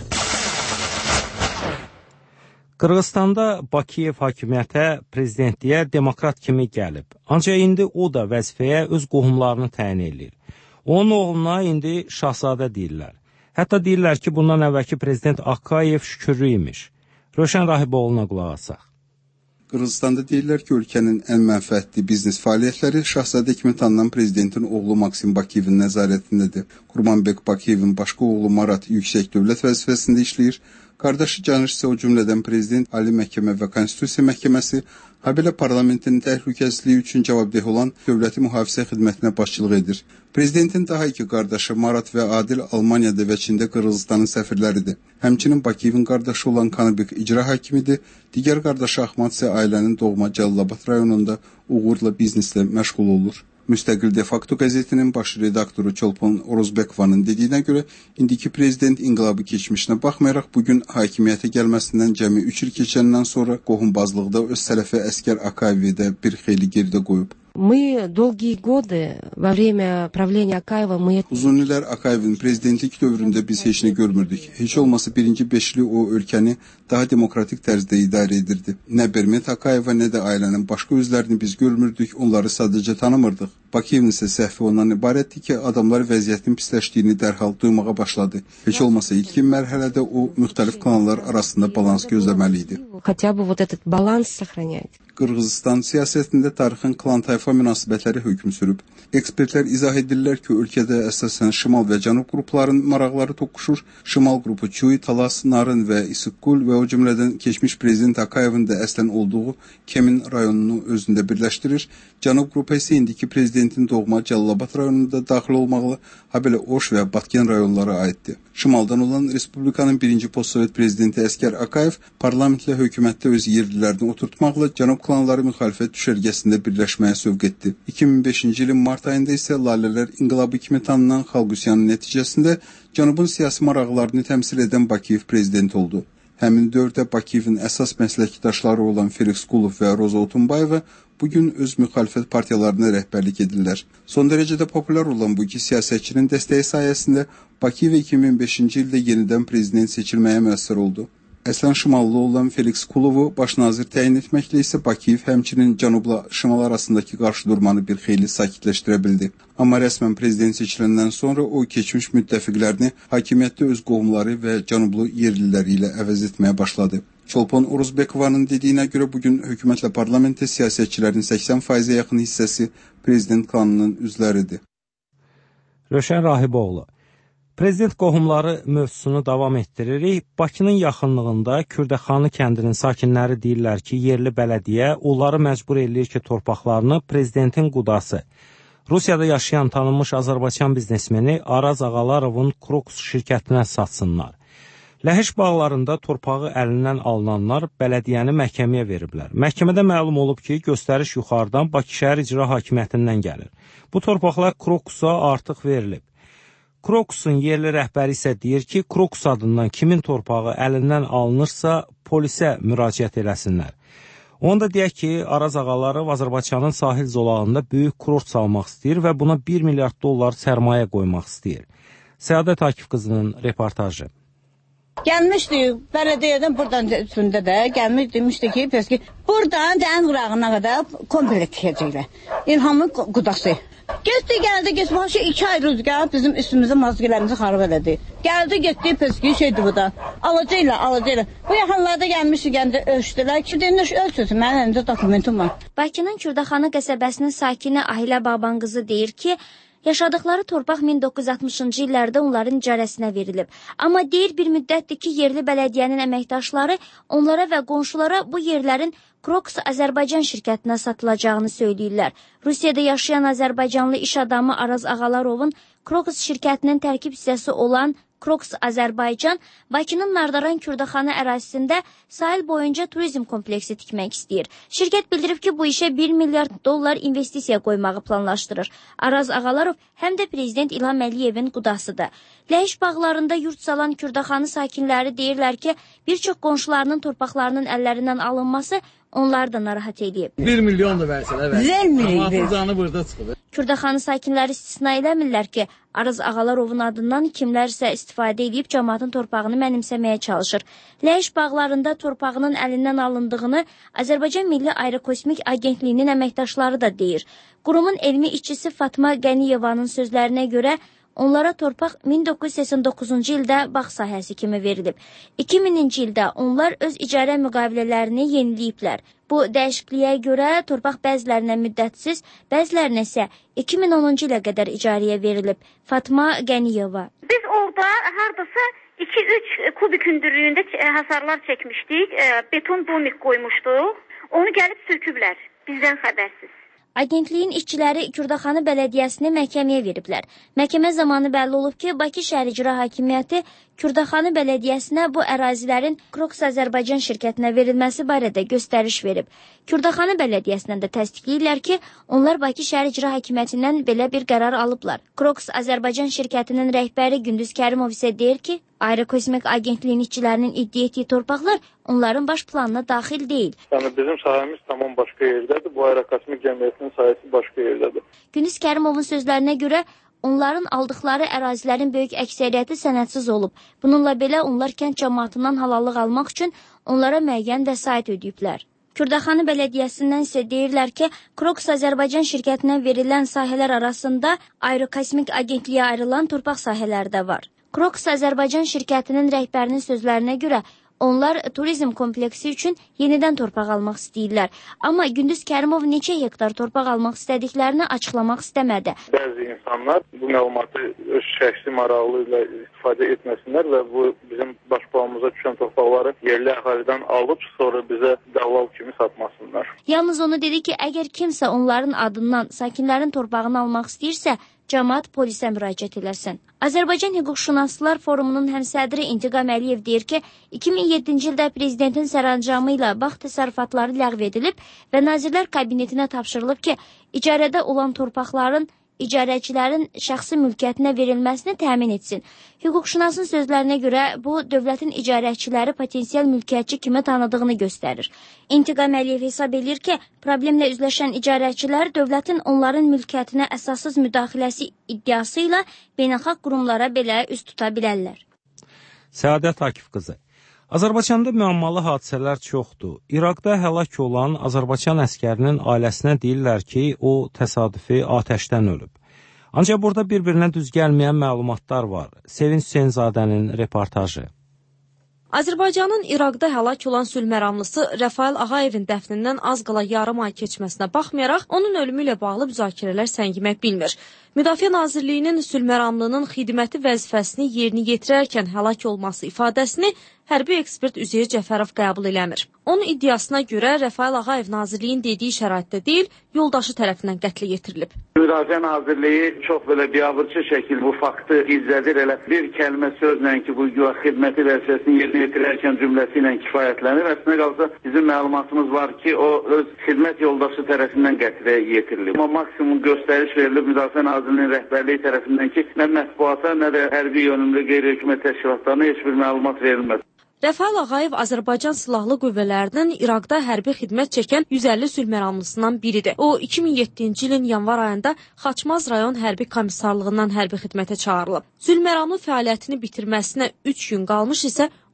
Qırğızstanda Bakiyev hakimiyyətə prezidentliyə demokrat kimi gəlib. Ancaq indi o da vəzifəyə öz qohumlarını təyin edir. Onun oğluna indi şahzadə deyirlər. Hətta deyirlər ki, bundan əvvəlki prezident Akayev şükürlü imiş. Rövşən Rahiboğlu'na qulaq asaq. Qırğızstanda deyirlər ki, ölkənin ən mənfəətli biznes fəaliyyətləri şahzadə kimi tanınan prezidentin oğlu Maksim Bakiyevin nəzarətindədir. Qurmanbek Bakiyevin başqa oğlu Marat yüksək dövlət vəzifəsində işləyir. Qardaşı Canış isə o cümlədən prezident, Ali Məhkəmə və Konstitusiya Məhkəməsi, habelə parlamentin təhlükəsizliyi üçün cavabdeh olan dövləti mühafizə xidmətinə başçılıq edir. Prezidentin daha iki qardaşı Marat və Adil Almaniyada və Çində Qırğızstanın səfirləridir. Həmçinin Bakiyevin qardaşı olan Kanıbek icra hakimidir. Digər qardaşı Ahmad isə ailənin doğma Cəlilabad rayonunda uğurla bizneslə məşğul olur. Müstəqil De Facto qəzetinin baş redaktoru Çolpon Oruzbekovanın dediyinə görə, indiki prezident inqilabı keçmişinə baxmayaraq, bugün hakimiyyətə gəlməsindən cəmi üç il keçəndən sonra qohumbazlıqda öz sələfi Əskər Akayevi də bir xeyli geridə qoyub. Мы долгие годы во время правления Акаева мы Uzun illər Akayevin prezidentlik dövründə biz heç nə görmürdük. Heç olmasa birinci beşli o ölkəni daha demokratik tərzdə idarə edirdi. Nə Bermet Akayeva, nə də ailənin başqa üzvlərini biz görmürdük, onları sadəcə tanımırdıq. Bakiyevin isə səhvi ondan ibarətdir ki, adamlar vəziyyətin pisləşdiyini dərhal duymağa başladı. Heç olmasa ilkin mərhələdə o müxtəlif kanallar arasında balans gözləməli idi. Хотя бы вот этот баланс сохранять. Qırğızstan siyasətində tarixin klan-tayfa münasibətləri hökm sürüb. Ekspertlər izah edirlər ki, ölkədə əsasən şimal və cənub qrupların maraqları toqquşur. Şimal qrupu Çuy, Talas, Narın və İsikkul və o cümlədən keçmiş prezident Akayevin də əslən olduğu Kemin rayonunu özündə birləşdirir. Cənub qrupu isə indiki prezidentin doğma Cəlilabad rayonunda daxil olmaqla, habelə Oş və Batken rayonlara aiddir. Şimaldan olan Respublikanın birinci postsovet prezidenti Əskər Akayev parlamentlə hökumətdə öz yerlilərini oturtmaqla cənub klanları müxalifət düşərgəsində birləşməyə sövq etdi. iki min beşinci ilin mart ayında isə Lalələr inqilabı kimi tanınan xalq üsyanı nəticəsində cənubun siyasi maraqlarını təmsil edən Bakiyev prezident oldu. Həmin dövrdə Bakiyevin əsas məsləkdaşları olan Felix Kulov və Roza Otunbayeva bugün öz müxalifət partiyalarına rəhbərlik edirlər. Son dərəcədə populyar olan bu iki siyasətçinin dəstəyi sayəsində Bakiyev iki min beşinci ildə yenidən prezident seçilməyə müəssər oldu. Əslən şimallı olan Felix Kulovu baş nazir təyin etməklə isə Bakiyev həmçinin cənubla şimal arasındakı qarşıdurmanı bir xeyli sakitləşdirə bildi. Amma rəsmən prezident seçiləndən sonra o keçmiş müttəfiqlərini hakimiyyətdə öz qohumları və cənublu yerliləri ilə əvəz etməyə başladı. Çolpon Oruzbekovanın dediyinə görə bugün hökumətlə parlamentdə siyasətçilərin səksən faizə yaxın hissəsi prezident klanının üzvləridir. Rövşən Rahiboğlu. Prezident qohumları mövzusunu davam etdiririk. Bakının yaxınlığında Kürdəxanı kəndinin sakinləri deyirlər ki, yerli bələdiyyə onları məcbur eləyir ki, torpaqlarını prezidentin qudası, Rusiyada yaşayan tanınmış Azərbaycan biznesmeni Araz Ağalarovun Krokus şirkətinə satsınlar. Ləhəş bağlarında torpağı əlindən alınanlar bələdiyyəni məhkəməyə veriblər. Məhkəmədə məlum olub ki, göstəriş yuxarıdan Bakı şəhər icra hakimiyyətindən gəlir. Bu torpaqlar Krokusa artıq verilib. Krokusun yerli rəhbəri isə deyir ki, Krokus adından kimin torpağı əlindən alınırsa, polisə müraciət eləsinlər. Onu da deyək ki, Araz Ağalarov Azərbaycanın sahil zolağında böyük kurort salmaq istəyir və buna bir milyard dollar sərmayə qoymaq istəyir. Səadət Akif qızının reportajı. Gəlmişdi, bələdiyyədən buradan üstündə də gəlmiş demişdi ki, pəs ki, buradan ən qırağına qədər komplek tikəcəklər. İlhamın qudası. Getdi, gəldi, getdi, başı iki ay rüzgar bizim üstümüzə mazgilərimizi xarab elədi. Gəldi, getdi, pəs ki, şeydi bu da, alacaqlar, alacaqlar. Bu yaxınlarda gəlmişdi, gəndə ölçdülər ki, deyilmiş ölçüsün, mənim əlimdə dokumentum var. Bakının Kürdəxanı qəsəbəsinin sakini Ahilə Babanqızı deyir ki, Yaşadıkları torpaq min doqquz yüz altmışıncı illərdə onların icarəsinə verilib. Amma deyir bir müddətdir ki, yerli bələdiyyənin əməkdaşları onlara və qonşulara bu yerlərin Kroks Azərbaycan şirkətinə satılacağını söyləyirlər. Rusiyada yaşayan Azərbaycanlı iş adamı Araz Ağalarovun Kroks şirkətinin tərkib hissəsi olan Kroks Azərbaycan, Bakının Nardaran Kürdaxanı ərazisində sahil boyunca turizm kompleksi tikmək istəyir. Şirkət bildirib ki, bu işə bir milyard dollar investisiya qoymağı planlaşdırır. Araz Ağalarov həm də Prezident İlham Əliyevin qudasıdır. Ləhəş bağlarında yurt salan Kürdaxanı sakinləri deyirlər ki, bir çox qonşularının torpaqlarının əllərindən alınması onları da narahat edib. bir milyon da versələr, amma Afrizanı burada çıxıb. Kürdaxanı sakinləri istisna eləmirlər ki, Araz Ağalarovun adından kimlərsə istifadə edib cəmaatın torpağını mənimsəməyə çalışır. Ləhəş bağlarında torpağının əlindən alındığını Azərbaycan Milli Aerokosmik Agentliyinin əməkdaşları da deyir. Qurumun elmi işçisi Fatma Qəniyevanın sözlərinə görə onlara torpaq min doqquz yüz səksən doqquzuncu ildə bağ sahəsi kimi verilib. iki minci ildə onlar öz icarə müqavilələrini yeniləyiblər. Bu dəyişikliyə görə torpaq bəzilərinə müddətsiz, bəzilərinə isə iki min onuncu ilə qədər icarəyə verilib. Fatma Qəniyeva. Biz orada hardasa iki üç kubik hündürlüyündə hasarlar çəkmişdik, beton domik qoymuşduq. Onu gəlib söküblər, bizdən xəbərsiz. Agentliyin işçiləri Kürdaxanı bələdiyyəsini məhkəməyə veriblər. Məhkəmə zamanı bəlli olub ki, Bakı Şəhər İcra Hakimiyyəti Kürdaxanı bələdiyyəsinə bu ərazilərin Kroks Azərbaycan şirkətinə verilməsi barədə göstəriş verib. Kürdaxanı bələdiyyəsindən də təsdiqləyirlər ki, onlar Bakı Şəhər İcra Hakimiyyətindən belə bir qərar alıblar. Kroks Azərbaycan şirkətinin rəhbəri Gündüz Kərimov isə deyir ki, Aerokosmik Agentliyin işçilərinin iddia etdiyi torpaqlar onların baş planına daxil deyil. Yəni bizim sahəmiz tamam başqa yerdədir, bu Aerokosmik Cəmiyyətinin sahəsi başqa yerdədir. Gündüz Kərimovun sözlərinə görə onların aldıqları ərazilərin böyük əksəriyyəti sənədsiz olub. Bununla belə onlar kənd cəmaatından halallıq almaq üçün onlara müəyyən vəsait ödəyiblər. Kürdaxanı bələdiyyəsindən isə deyirlər ki, Kroks Azərbaycan şirkətinə verilən sahələr arasında Aerokosmik Agentliyə ayrılan torpaq sahələri də var. Kroks Azərbaycan şirkətinin rəhbərinin sözlərinə görə onlar turizm kompleksi üçün yenidən torpaq almaq istəyirlər. Amma Gündüz Kərimov neçə hektar torpaq almaq istədiklərini açıqlamaq istəmədi. Bəzi insanlar bu məlumatı öz şəxsi marağı ilə istifadə etməsinlər və bu bizim baş planımıza düşən torpaqları yerli əhalidən alıb sonra bizə dəlal kimi satmasınlar. Yalnız onu dedi ki, əgər kimsə onların adından sakinlərin torpağını almaq istəyirsə, cəmaat polisə müraciət eləsin. Azərbaycan Hüquqşünaslar Forumunun həmsədri İntiqam Əliyev deyir ki, iki min yeddinci ildə prezidentin sərəncamı ilə bağ təsərrüfatları ləğv edilib və Nazirlər Kabinetinə tapşırılıb ki, icarədə olan torpaqların icarəçilərin şəxsi mülkiyyətinə verilməsini təmin etsin. Hüquqşünasın sözlərinə görə bu, dövlətin icarəçiləri potensial mülkiyyətçi kimi tanıdığını göstərir. İntiqam Əliyev hesab edir ki, problemlə üzləşən icarəçilər dövlətin onların mülkiyyətinə əsassız müdaxiləsi iddiası ilə beynəlxalq qurumlara belə üst tuta bilərlər. Səadət Akif qızı. Azərbaycanda müəmmalı hadisələr çoxdur. İraqda həlak olan Azərbaycan əskərinin ailəsinə deyirlər ki, o təsadüfi atəşdən ölüb. Ancaq burada bir-birinə düz gəlməyən məlumatlar var. Sevinç Hüseynzadənin reportajı. Azərbaycanın İraqda həlak olan sülh məramlısı Rəfail Ağayevin dəfnindən az qala yarım ay keçməsinə baxmayaraq, onun ölümü ilə bağlı müzakirələr səngimək bilmir. Müdafiə Nazirliyinin sülh məramlının xidməti vəzifəsini yerinə yetirərkən həlak olması ifadəsini hərbi ekspert Üzeyir Cəfərov qəbul eləmir. Onun iddiasına görə Rəfail Ağayev Nazirliyin dediyi şəraitdə deyil, yoldaşı tərəfindən qətlə yetirilib. Müdafiə Nazirliyi çox belə biabırçı şəkil bu faktı izlədir. Elə bir kəlmə sözlə ki, bu xidməti vəzifəsini yerinə yetirərkən cümləsi ilə kifayətlənir. Əslində qalsa bizim məlumatımız var ki, o öz xidmət yoldaşı tərəfindən qətlə yetirilib. Amma maksimum göstəriş verilib Müdafiə Nazirliyinin rəhbərliyi tərəfindən ki, nə mətbuata, nə də hərbi yönümlü qeyri-hökumət təşkilatlarına heç bir məlumat verilməz. Rəfail Ağayev Azərbaycan Silahlı Qüvvələrinin İraqda hərbi xidmət çəkən yüz əlli sülh məramlısından biridir. O, iki min yeddinci ilin yanvar ayında Xaçmaz rayon hərbi komissarlığından hərbi xidmətə çağırılıb. Sülh məramlı fəaliyyətini bitirməsinə üç gün qalmış isə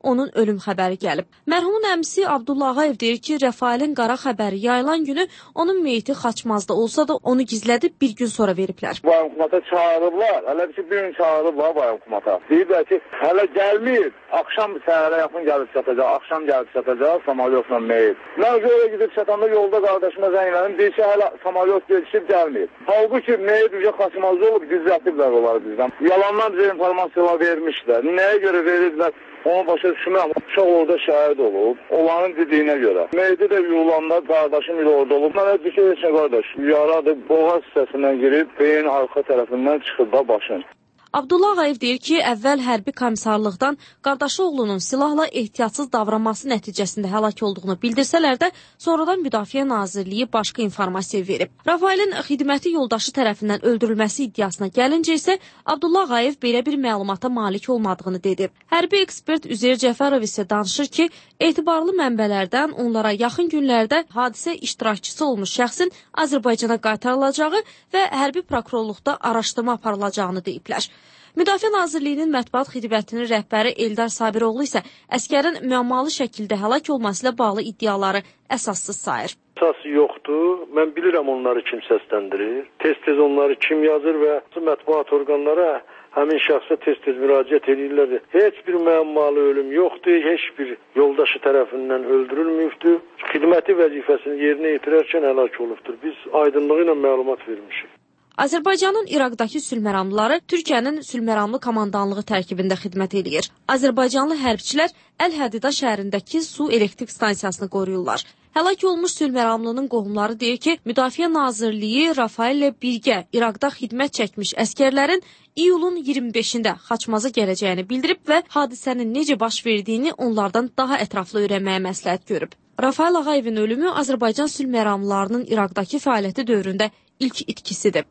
onun ölüm xəbəri gəlib. Mərhumun əmisi Abdullah Ağayev deyir ki, Rəfailin qara xəbəri yayılan günü onun meyiti Xaçmazda olsa da onu gizlədib bir gün sonra veriblər. Bayankumata çağırıblar. Hələ bir, bir gün çağırıblar bayankumata. Deyiblər ki, hələ gəlməyib. Akşam səhərə yaxın gəlib çatacaq. Akşam gəlib çatacaq samalyotla meyit. Mən öyle gidip çatanda yolda qardaşıma zənglədim. Deyir ki, hələ samalyot gelişib gəlməyib. Halbuki meyit ücə Xaçmazda olub, düzəltiblər onları bizdən. Yalandan bizə informasiyalar vermişlər. Nəyə görə verirlər? Onu başa düşmürəm. Uşaq orada şəhid olub. Onların dediyinə görə. Meydi də yolanda qardaşım ilə orada olub. Mənə bir şey heç nə qardaş. Yaradı boğaz hissəsindən girib, beyin arxa tərəfindən çıxıb da başın. Abdullah Ağayev deyir ki, əvvəl hərbi komissarlıqdan qardaşı oğlunun silahla ehtiyatsız davranması nəticəsində həlak olduğunu bildirsələr də, sonradan Müdafiə Nazirliyi başqa informasiya verib. Rəfailin xidməti yoldaşı tərəfindən öldürülməsi iddiasına gəlincə isə Abdullah Ağayev belə bir məlumata malik olmadığını dedi. Hərbi ekspert Üzeyir Cəfərov isə danışır ki, etibarlı mənbələrdən onlara yaxın günlərdə hadisə iştirakçısı olmuş şəxsin Azərbaycana qaytarılacağı və hərbi prokurorluqda araşdırma aparılacağını deyiblər. Müdafiə Nazirliyinin mətbuat xidmətinin rəhbəri Eldar Sabiroğlu isə əskərin müəmmalı şəkildə həlak olması ilə bağlı iddiaları əsassız sayır. Əsası yoxdur. Mən bilirəm onları kim səsləndirir. Tez-tez onları kim yazır və mətbuat orqanlara həmin şəxsə tez-tez müraciət edirlər. Heç bir müəmmalı ölüm yoxdur, heç bir yoldaşı tərəfindən öldürülməyibdir. Xidməti vəzifəsini yerinə yetirərkən həlak olubdur. Biz aydınlığı ilə məlumat vermişik. Azərbaycanın İraqdakı sülhməramlıları Türkiyənin sülhməramlı komandanlığı tərkibində xidmət edir. Azərbaycanlı hərbçilər Əl-Hədida şəhərindəki su elektrik stansiyasını qoruyurlar. Həlak olmuş sülhməramlının qohumları deyir ki, Müdafiə Nazirliyi Rəfail ilə birgə İraqda xidmət çəkmiş əskərlərin iyulun iyirmi beşində Xaçmaza gələcəyini bildirib və hadisənin necə baş verdiyini onlardan daha ətraflı öyrənməyə məsləhət görüb. Rəfail Ağayevin ölümü Azərbaycan sülhməramlılarının İraqdakı fəaliyyəti dövründə ilk itkisidir.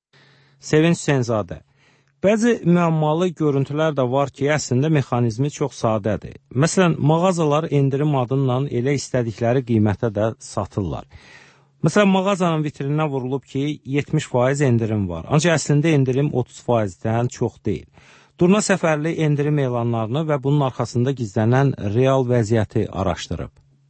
Sevinç Hüseynzadə. Bəzi müəmmalı görüntülər də var ki, əslində mexanizmi çox sadədir. Məsələn, mağazalar endirim adıyla elə istədikləri qiymətə də satırlar. Məsələn, mağazanın vitrininə vurulub ki, yetmiş faiz endirim var. Ancaq əslində endirim otuz faizdən çox deyil. Durna Səfərli endirim elanlarını və bunun arxasında gizlənən real vəziyyəti araşdırıb.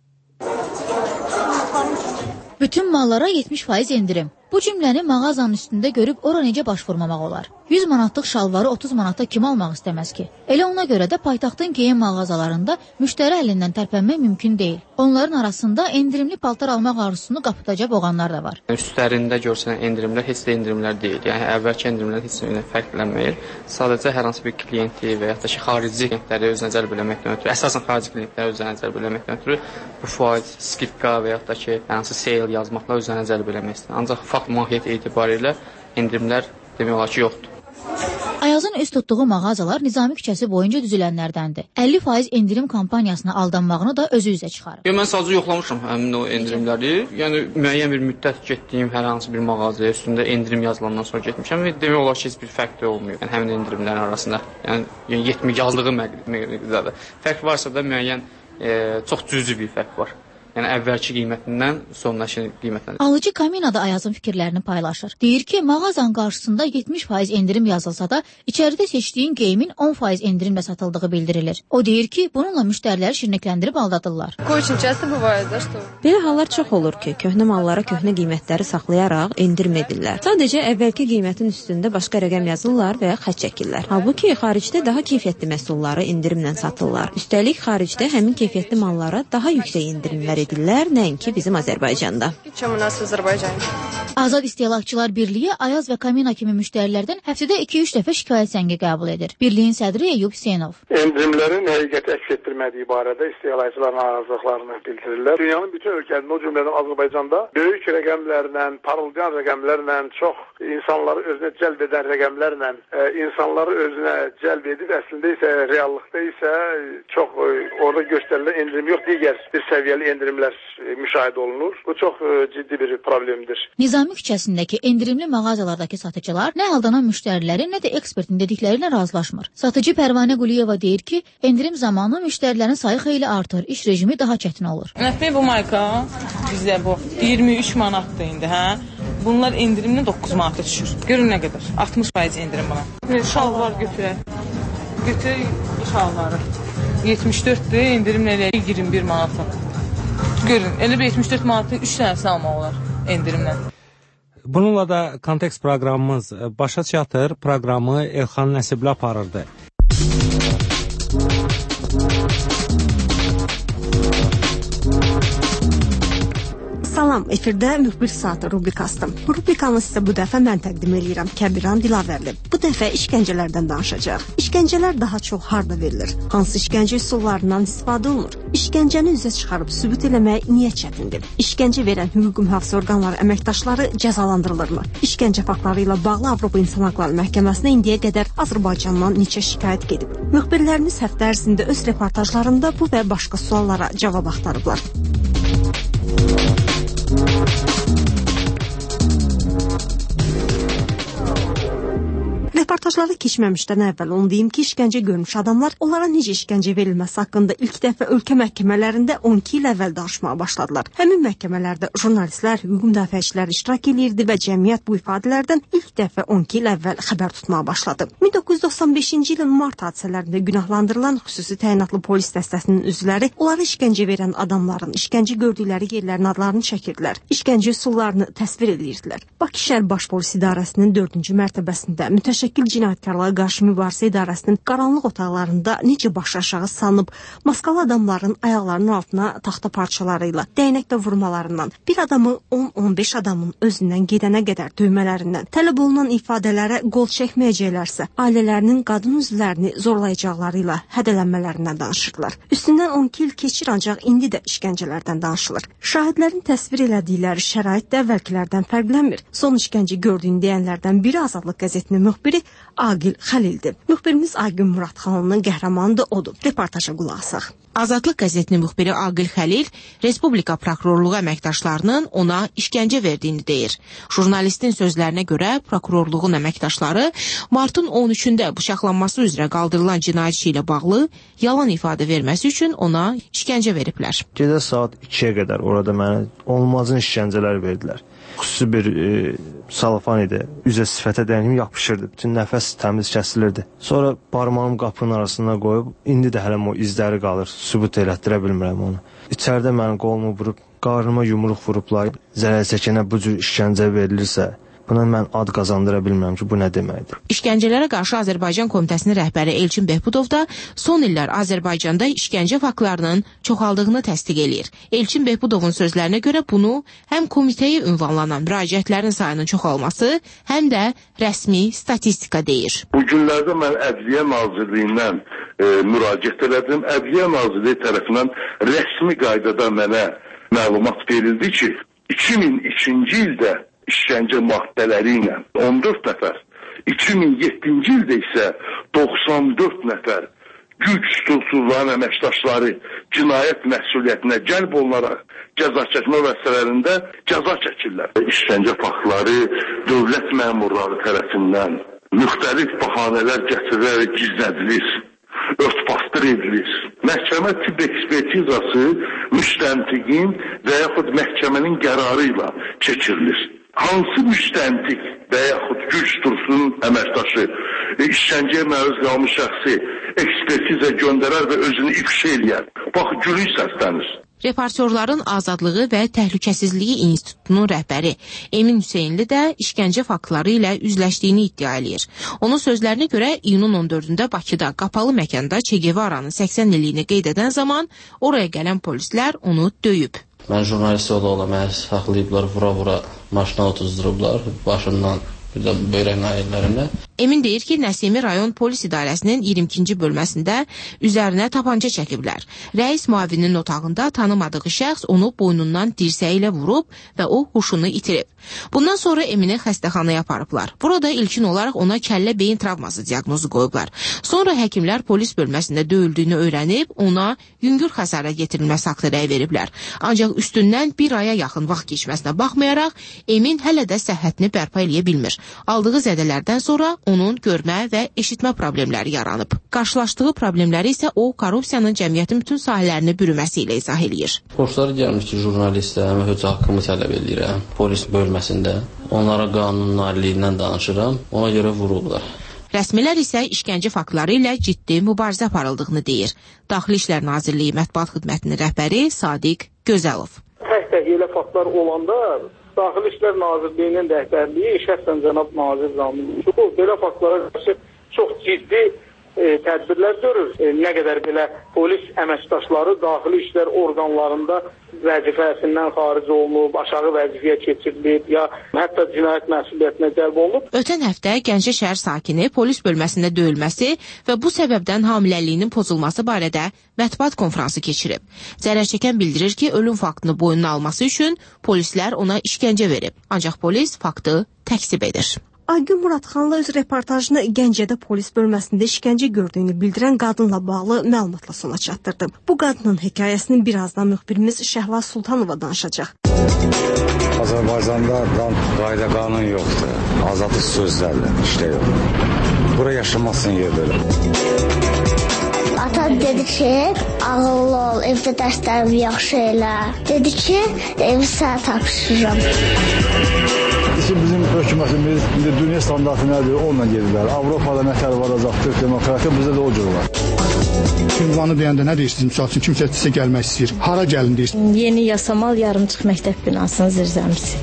Bütün mallara yetmiş faiz endirim. Bu cümləni mağazanın üstündə görüb ora necə baş vurmamaq olar? yüz manatlıq şalvarı otuz manata kim almaq istəməz ki? Elə ona görə də paytaxtın geyim mağazalarında müştəri əlindən tərpənmək mümkün deyil. Onların arasında endirimli paltar almaq arzusunu qapıdaca boğanlar da var. Üstlərində görsənən endirimlər heç də endirimlər deyil. Yəni əvvəlki endirimlər heç də fərqlənmir. Sadəcə hər hansı bir klienti və ya da ki, xarici klientləri özünə cəlb eləməkdən ötürü, əsasən xarici klientləri özünə cəlb eləməkdən ötürü bu faiz, skidka və ya da ki, hər hansı sale yazmaqla özünə cəlb eləmək istəyir. Ancaq fakt mahiyyət etibarilə endirimlər demək olar ki, yoxdur. Ayazın üst tutduğu mağazalar Nizami küçəsi boyunca düzülənlərdəndir. əlli faiz endirim kampaniyasına aldanmağını da özü üzə çıxarıb. Mən sadəcə yoxlamışam həmin o endirimləri. Yəni müəyyən bir müddət getdiyim hər hansı bir mağazaya üstündə endirim yazılandan sonra getmişəm və demək olar ki, heç bir fərq də olmuyor. Yəni həmin endirimlərin arasında. Yəni, yəni yetmiş yazdığı məqdərdə. Fərq varsa da müəyyən e, çox cüzi bir fərq var. Yəni əvvəlki qiymətindən sonraki qiymətinə. Alıcı Kaminada Ayazın fikirlərini paylaşır. Deyir ki, mağazanın qarşısında yetmiş faiz endirim yazılsa da, içəridə seçdiyin geyimin on faiz endirimlə satıldığı bildirilir. O deyir ki, bununla müştəriləri şirnikləndirib aldadırlar. Belə hallar çox olur ki, köhnə mallara köhnə qiymətləri saxlayaraq endirim edirlər. Sadəcə əvvəlki qiymətin üstündə başqa rəqəm yazırlar və ya xətt çəkirlər. Halbuki xaricdə daha keyfiyyətli məhsulları endirimlə satırlar. Üstəlik xaricdə həmin keyfiyyətli mallara daha yüksək endirimlər edirlər, nəinki bizim Azərbaycanda. Azad İstehlakçılar Birliyi Ayaz və Kamina kimi müştərilərdən həftədə iki üç dəfə şikayət zəngi qəbul edir. Birliyin sədri Eyyub Hüseynov. Endirimlərin həqiqəti əks etdirmədiyi barədə istehlakçılar narazılıqlarını bildirirlər. Dünyanın bütün ölkələrində, o cümlədən Azərbaycanda böyük rəqəmlərlə, parıldayan rəqəmlərlə, çox insanları özünə cəlb edən rəqəmlərlə e, insanları özünə cəlb edib, əslində isə reallıqda isə çox e, orada göstərilən endirim yox, digər bir səviyyəli endirimlər e, müşahidə olunur. Bu çox e, ciddi bir problemdir. Nizami küçəsindəki endirimli mağazalardakı satıcılar nə aldanan müştərilərin, nə də ekspertin dedikləri ilə razılaşmır. Satıcı Pərvanə Quliyeva deyir ki, endirim zamanı müştərilərin sayı xeyli artır, iş rejimi daha çətin olur. Nəfə bu marka bizə bu iyirmi üç manatdır indi, hə? Bunlar endirimlə doqquz manata düşür. Görün nə qədər? altmış faiz endirim buna. Şalvar götürək. Götür şalvarı. yetmiş dörddür, endirim eləyək iyirmi bir manata. Görün, elə bir yetmiş dörd manatın üç dənəsini almaq olar endirimlə. Bununla da Kontekst proqramımız başa çatır. Proqramı Elxan Nəsibli aparırdı. Salam, efirdə müxbir saatı rubrikasıdır. Bu rubrikanı sizə bu dəfə mən təqdim edirəm. Kəbiran Dilavərli. Bu dəfə işgəncələrdən danışacaq. İşgəncələr daha çox harda verilir? Hansı işgəncə üsullarından istifadə olunur? İşgəncəni üzə çıxarıb sübut eləmək niyə çətindir? İşgəncə verən hüquq mühafizə orqanları əməkdaşları cəzalandırılırmı? İşgəncə faktları ilə bağlı Avropa İnsan Hüquqları Məhkəməsinə indiyə qədər Azərbaycandan neçə şikayət gedib? Müxbirlərimiz həftə ərzində öz reportajlarında bu və başqa suallara cavab axtarıblar. Reportajlara keçməmişdən əvvəl onu deyim ki, işgəncə görmüş adamlar onlara necə işgəncə verilməsi haqqında ilk dəfə ölkə məhkəmələrində on iki il əvvəl danışmağa başladılar. Həmin məhkəmələrdə jurnalistlər, hüquq müdafiəçilər iştirak edirdi və cəmiyyət bu ifadələrdən ilk dəfə on iki il əvvəl xəbər tutmağa başladı. min doqquz yüz doxsan beşinci ilin mart hadisələrində günahlandırılan xüsusi təyinatlı polis dəstəsinin üzvləri onlara işgəncə verən adamların işgəncə gördükləri yerlərin adlarını çəkirdilər. İşgəncə üsullarını təsvir edirdilər. Bakı şəhər Baş Polis İdarəsinin dördüncü mərtəbəsində mütəşəkkil Cinayətkarlığa qarşı mübarizə idarəsinin qaranlıq otaqlarında necə baş aşağı salınıb, maskalı adamların ayaqlarının altına taxta parçaları ilə dəynəklə vurmalarından, bir adamı on on beş adamın özündən gedənə qədər döymələrindən, tələb olunan ifadələrə qol çəkməyəcəklərsə, ailələrinin qadın üzvlərini zorlayacaqları ilə hədələnmələrindən danışırdılar. Üstündən on iki il keçir, ancaq indi də işgəncələrdən danışılır. Şahidlərin təsvir elədikləri şərait də əvvəlkilərdən fərqlənmir. Son işgəncə gördüyünü deyənlərdən biri Azadlıq qəzetinin müxbiri Agil Xəlildir. Müxbirimiz Aygün Muradxanının qəhrəmanı da odur. Reportaja qulaq asaq. Azadlıq qəzetinin müxbiri Agil Xəlil Respublika prokurorluğu əməkdaşlarının ona işgəncə verdiyini deyir. Jurnalistin sözlərinə görə prokurorluğun əməkdaşları martın on üçündə bıçaqlanması üzrə qaldırılan cinayət işi ilə bağlı yalan ifadə verməsi üçün ona işgəncə veriblər. Gecə saat ikiyə qədər orada mənə olmazın işgəncələr verdilər. Xüsusi bir e, salafan idi. Üzə sifətə dəynim yapışırdı. Bütün nəfəs təmiz kəsilirdi. Sonra barmağım qapının arasına qoyub, indi də hələm o izləri qalır. Sübut elətdirə bilmirəm onu. İçəridə mənim qolumu vurub, qarnıma yumruq vurublar. Zərər çəkənə bu cür işgəncə verilirsə, buna mən ad qazandıra bilmirəm ki, bu nə deməkdir. İşgəncələrə qarşı Azərbaycan Komitəsinin rəhbəri Elçin Behbudov da son illər Azərbaycanda işgəncə faktlarının çoxaldığını təsdiq eləyir. Elçin Behbudovun sözlərinə görə bunu həm komitəyə ünvanlanan müraciətlərin sayının çoxalması, həm də rəsmi statistika deyir. Bu günlərdə mən Ədliyyə Nazirliyindən e, müraciət elədim. Ədliyyə Nazirliyi tərəfindən rəsmi qaydada mənə məlumat verildi ki, iki min ikinci ildə işgəncə maddələri ilə on dörd nəfər, iki min yeddinci ildə isə doxsan dörd nəfər güc strukturların əməkdaşları cinayət məsuliyyətinə cəlb olunaraq cəza çəkmə vəsələrində cəza çəkirlər. İşgəncə faktları dövlət məmurları tərəfindən müxtəlif bahanələr gətirilərək gizlədilir, örtbasdır edilir. Məhkəmə tibb ekspertizası müstəntiqin və yaxud məhkəmənin qərarı ilə keçirilir. Hansı müstəntiq və yaxud güc strukturunun əməkdaşı işgəncəyə məruz qalmış şəxsi ekspertizə göndərər və özünü ifşa eləyər. Bax, gülünc səslənir. Reportyorların Azadlığı və Təhlükəsizliyi İnstitutunun rəhbəri Emin Hüseynli də işgəncə faktları ilə üzləşdiyini iddia eləyir. Onun sözlərinə görə iyunun on dördündə Bakıda qapalı məkanda Che Guevara'nın səksən illiyini qeyd edən zaman oraya gələn polislər onu döyüb. Mən jurnalist ola-ola məni saxlayıblar, vura-vura maşına otuzdurublar, başından, bir də böyrək nayirlərindən. Emin deyir ki, Nəsimi rayon polis idarəsinin iyirmi ikinci bölməsində üzərinə tapanca çəkiblər. Rəis müavinin otağında tanımadığı şəxs onu boynundan dirsəyi ilə vurub və o huşunu itirib. Bundan sonra Emini xəstəxanaya aparıblar. Burada ilkin olaraq ona kəllə beyin travması diaqnozu qoyublar. Sonra həkimlər polis bölməsində döyüldüyünü öyrənib, ona yüngül xəsarət yetirilməsi haqqında rəy veriblər. Ancaq üstündən bir aya yaxın vaxt keçməsinə baxmayaraq, Emin hələ də səhhətini bərpa eləyə bilmir. Aldığı zədələrdən sonra onun görmə və eşitmə problemləri yaranıb. Qarşılaşdığı problemləri isə o, korrupsiyanın cəmiyyətin bütün sahələrini bürüməsi ilə izah eləyir. Xoşları gəlmiş ki, jurnalistəm, höc haqqımı tələb edirəm polis bölməsində. Onlara qanunun nailiyindən danışıram, ona görə vururlar. Rəsmilər isə işgəncə faktları ilə ciddi mübarizə aparıldığını deyir. Daxili İşlər Nazirliyi Mətbuat Xidmətinin rəhbəri Sadiq Gözəlov. Tək-tək elə faktlar olanda Daxili İşlər Nazirliyinin rəhbərliyi şəxsən cənab nazir Ramil belə faktlara qarşı çox ciddi E, tədbirlər görür. E, nə qədər belə polis əməkdaşları daxili işlər orqanlarında vəzifəsindən xaric olunub, aşağı vəzifəyə keçirilib, ya hətta cinayət məsuliyyətinə cəlb olunub. Ötən həftə Gəncə şəhər sakini polis bölməsində döyülməsi və bu səbəbdən hamiləliyinin pozulması barədə mətbuat konfransı keçirib. Zərər çəkən bildirir ki, ölüm faktını boynuna alması üçün polislər ona işgəncə verib. Ancaq polis faktı təkzib edir. Aygün Muradxanlı öz reportajını Gəncədə polis bölməsində işgəncə gördüyünü bildirən qadınla bağlı məlumatla sona çatdırdı. Bu qadının hekayəsini birazdan müxbirimiz Şəhla Sultanova danışacaq. Azərbaycanda qan, qayda qanun yoxdur. Azadlıq sözlərlə işlə yox. Bura yaşamasın yer belə. Ata dedi ki, ağıllı ol, evdə dərslərimi yaxşı elə. Dedi ki, evi sənə tapşırıram. Bizim hökumətimiz indi dünya standartı nədir, onunla gedirlər. Avropada nətər varacaqdır, demokratiya bizdə də o cür var. Ünvanı deyəndə nə deyirsiniz? Misal üçün kimsə sizə gəlmək istəyir. Hara gəlin deyirsiniz? Yeni Yasamal yarımçıq məktəb binasının zirzəmisi.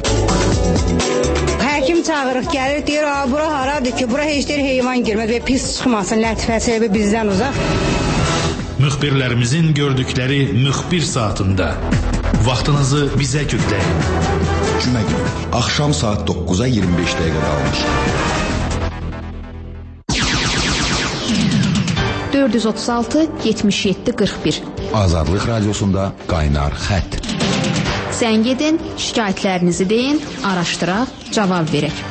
Həkim çağırıq, gəlir, deyir, bura haradır ki, bura heç deyir heyvan girməz və pis çıxmasın, lətifəsi bizdən uzaq. Müxbirlərimizin gördükləri müxbir saatında vaxtınızı bizə kütləyin. Cümə günü, axşam saat doqquza iyirmi beş dəqiqə qalmış. dörd yüz otuz altı yetmiş yeddi qırx bir Azadlıq Radiosunda Qaynar Xətt. Zəng edin, şikayətlərinizi deyin, araşdıraq, cavab verək.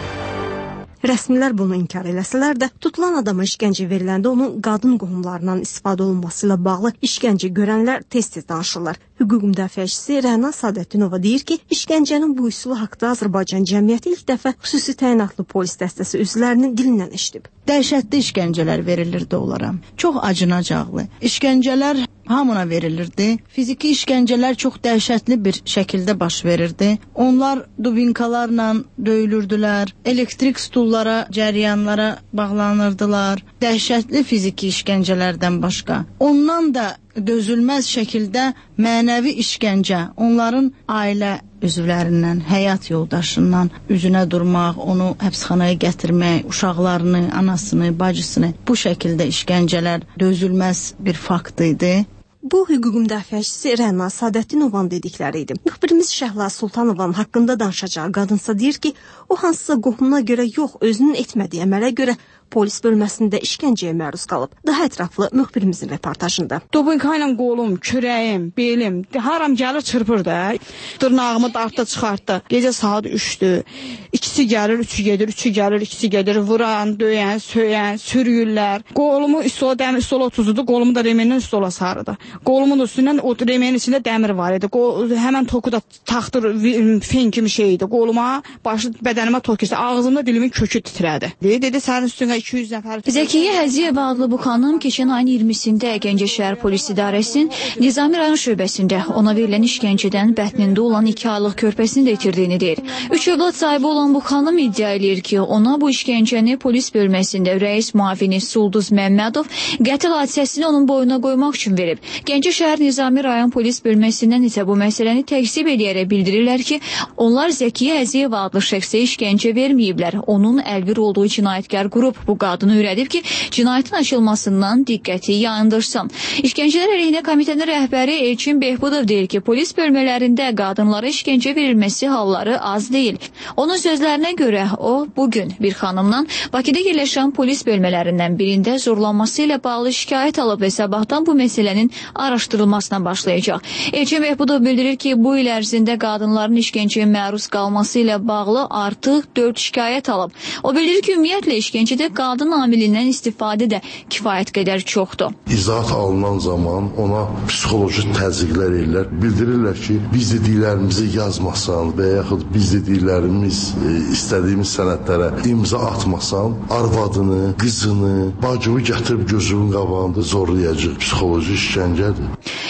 Rəsmilər bunu inkar eləsələr də, tutulan adama işgəncə veriləndə onun qadın qohumlarından istifadə olunması ilə bağlı işgəncə görənlər tez-tez danışırlar. Hüquq müdafiəçisi Rəna Sadətdinova deyir ki, işgəncənin bu üsulu haqda Azərbaycan cəmiyyəti ilk dəfə xüsusi təyinatlı polis dəstəsi üzvlərinin dilindən eşidib. Dəhşətli işgəncələr verilirdi onlara. Çox acınacaqlı. İşgəncələr hamına verilirdi. Fiziki işgəncələr çox dəhşətli bir şəkildə baş verirdi. Onlar dubinkalarla döyülürdülər, elektrik stullara, cəryanlara bağlanırdılar. Dəhşətli fiziki işgəncələrdən başqa. Ondan da dözülməz şəkildə mənəvi işgəncə, onların ailə üzvlərindən, həyat yoldaşından üzünə durmaq, onu həbsxanaya gətirmək, uşaqlarını, anasını, bacısını bu şəkildə işgəncələr dözülməz bir fakt idi. Bu hüquq müdafiəçisi Rəna Sadətdinovanın dedikləri idi. Müxbirimiz Şəhla Sultanovanın haqqında danışacağı qadınsa deyir ki, o hansısa qohumuna görə yox, özünün etmədiyi əmələ görə polis bölməsində işgəncəyə məruz qalıb. Daha ətraflı müxbirimizin reportajında. Dubinka ilə qolum, kürəyim, belim, haram gəlir çırpır da. Dırnağımı dartda çıxartdı. Gecə saat üçdür. İkisi gəlir, üçü gedir, üçü gəlir, ikisi gedir. Vuran, döyən, söyən, sürüyürlər. Qolumu üstülə dəmir üstülə otuzdu. Qolumu da remendən üstülə sarıdı. Qolumun üstündən o remenin içində dəmir var idi. Qol, həmən toku da taxtır, fen kimi şey idi. Qoluma, başı bədənimə tok keçdi. Ağzımda dilimin kökü titrədi. Dedi, sənin üstünə iki yüz nəfər. Zəkiyyə Həziyeva adlı bu xanım keçən ayın iyirmisində Gəncə şəhər polis idarəsinin Nizami rayon şöbəsində ona verilən işgəncədən bətnində olan iki aylıq körpəsini də itirdiyini deyir. Üç övlad sahibi olan bu xanım iddia edir ki, ona bu işgəncəni polis bölməsində rəis müavini Sulduz Məmmədov qətl hadisəsini onun boynuna qoymaq üçün verib. Gəncə şəhər Nizami rayon polis bölməsindən isə bu məsələni təkzib edərək bildirirlər ki, onlar Zəkiyyə Həziyeva adlı şəxsə işgəncə verməyiblər. Onun əlbir olduğu cinayətkar qrup bu qadını öyrədib ki, cinayətin açılmasından diqqəti yayındırsın. İşgəncələr əleyhinə komitənin rəhbəri Elçin Behbudov deyir ki, polis bölmələrində qadınlara işgəncə verilməsi halları az deyil. Onun sözlərinə görə o, bugün bir xanımdan Bakıda yerləşən polis bölmələrindən birində zorlanması ilə bağlı şikayət alıb və sabahdan bu məsələnin araşdırılmasına başlayacaq. Elçin Behbudov bildirir ki, bu il ərzində qadınların işgəncəyə məruz qalması ilə bağlı artıq dörd şikayət alıb. O bildirir ki, ümumiyyətlə işgəncədə qadın amilindən istifadə də kifayət qədər çoxdur. İzahat alınan zaman ona psixoloji təzyiqlər edirlər. Bildirirlər ki, biz dediklərimizi yazmasan və yaxud biz dediklərimiz e, istədiyimiz sənədlərə imza atmasan, arvadını, qızını, bacını gətirib gözünün qabağında zorlayacaq. Psixoloji işgəncədir.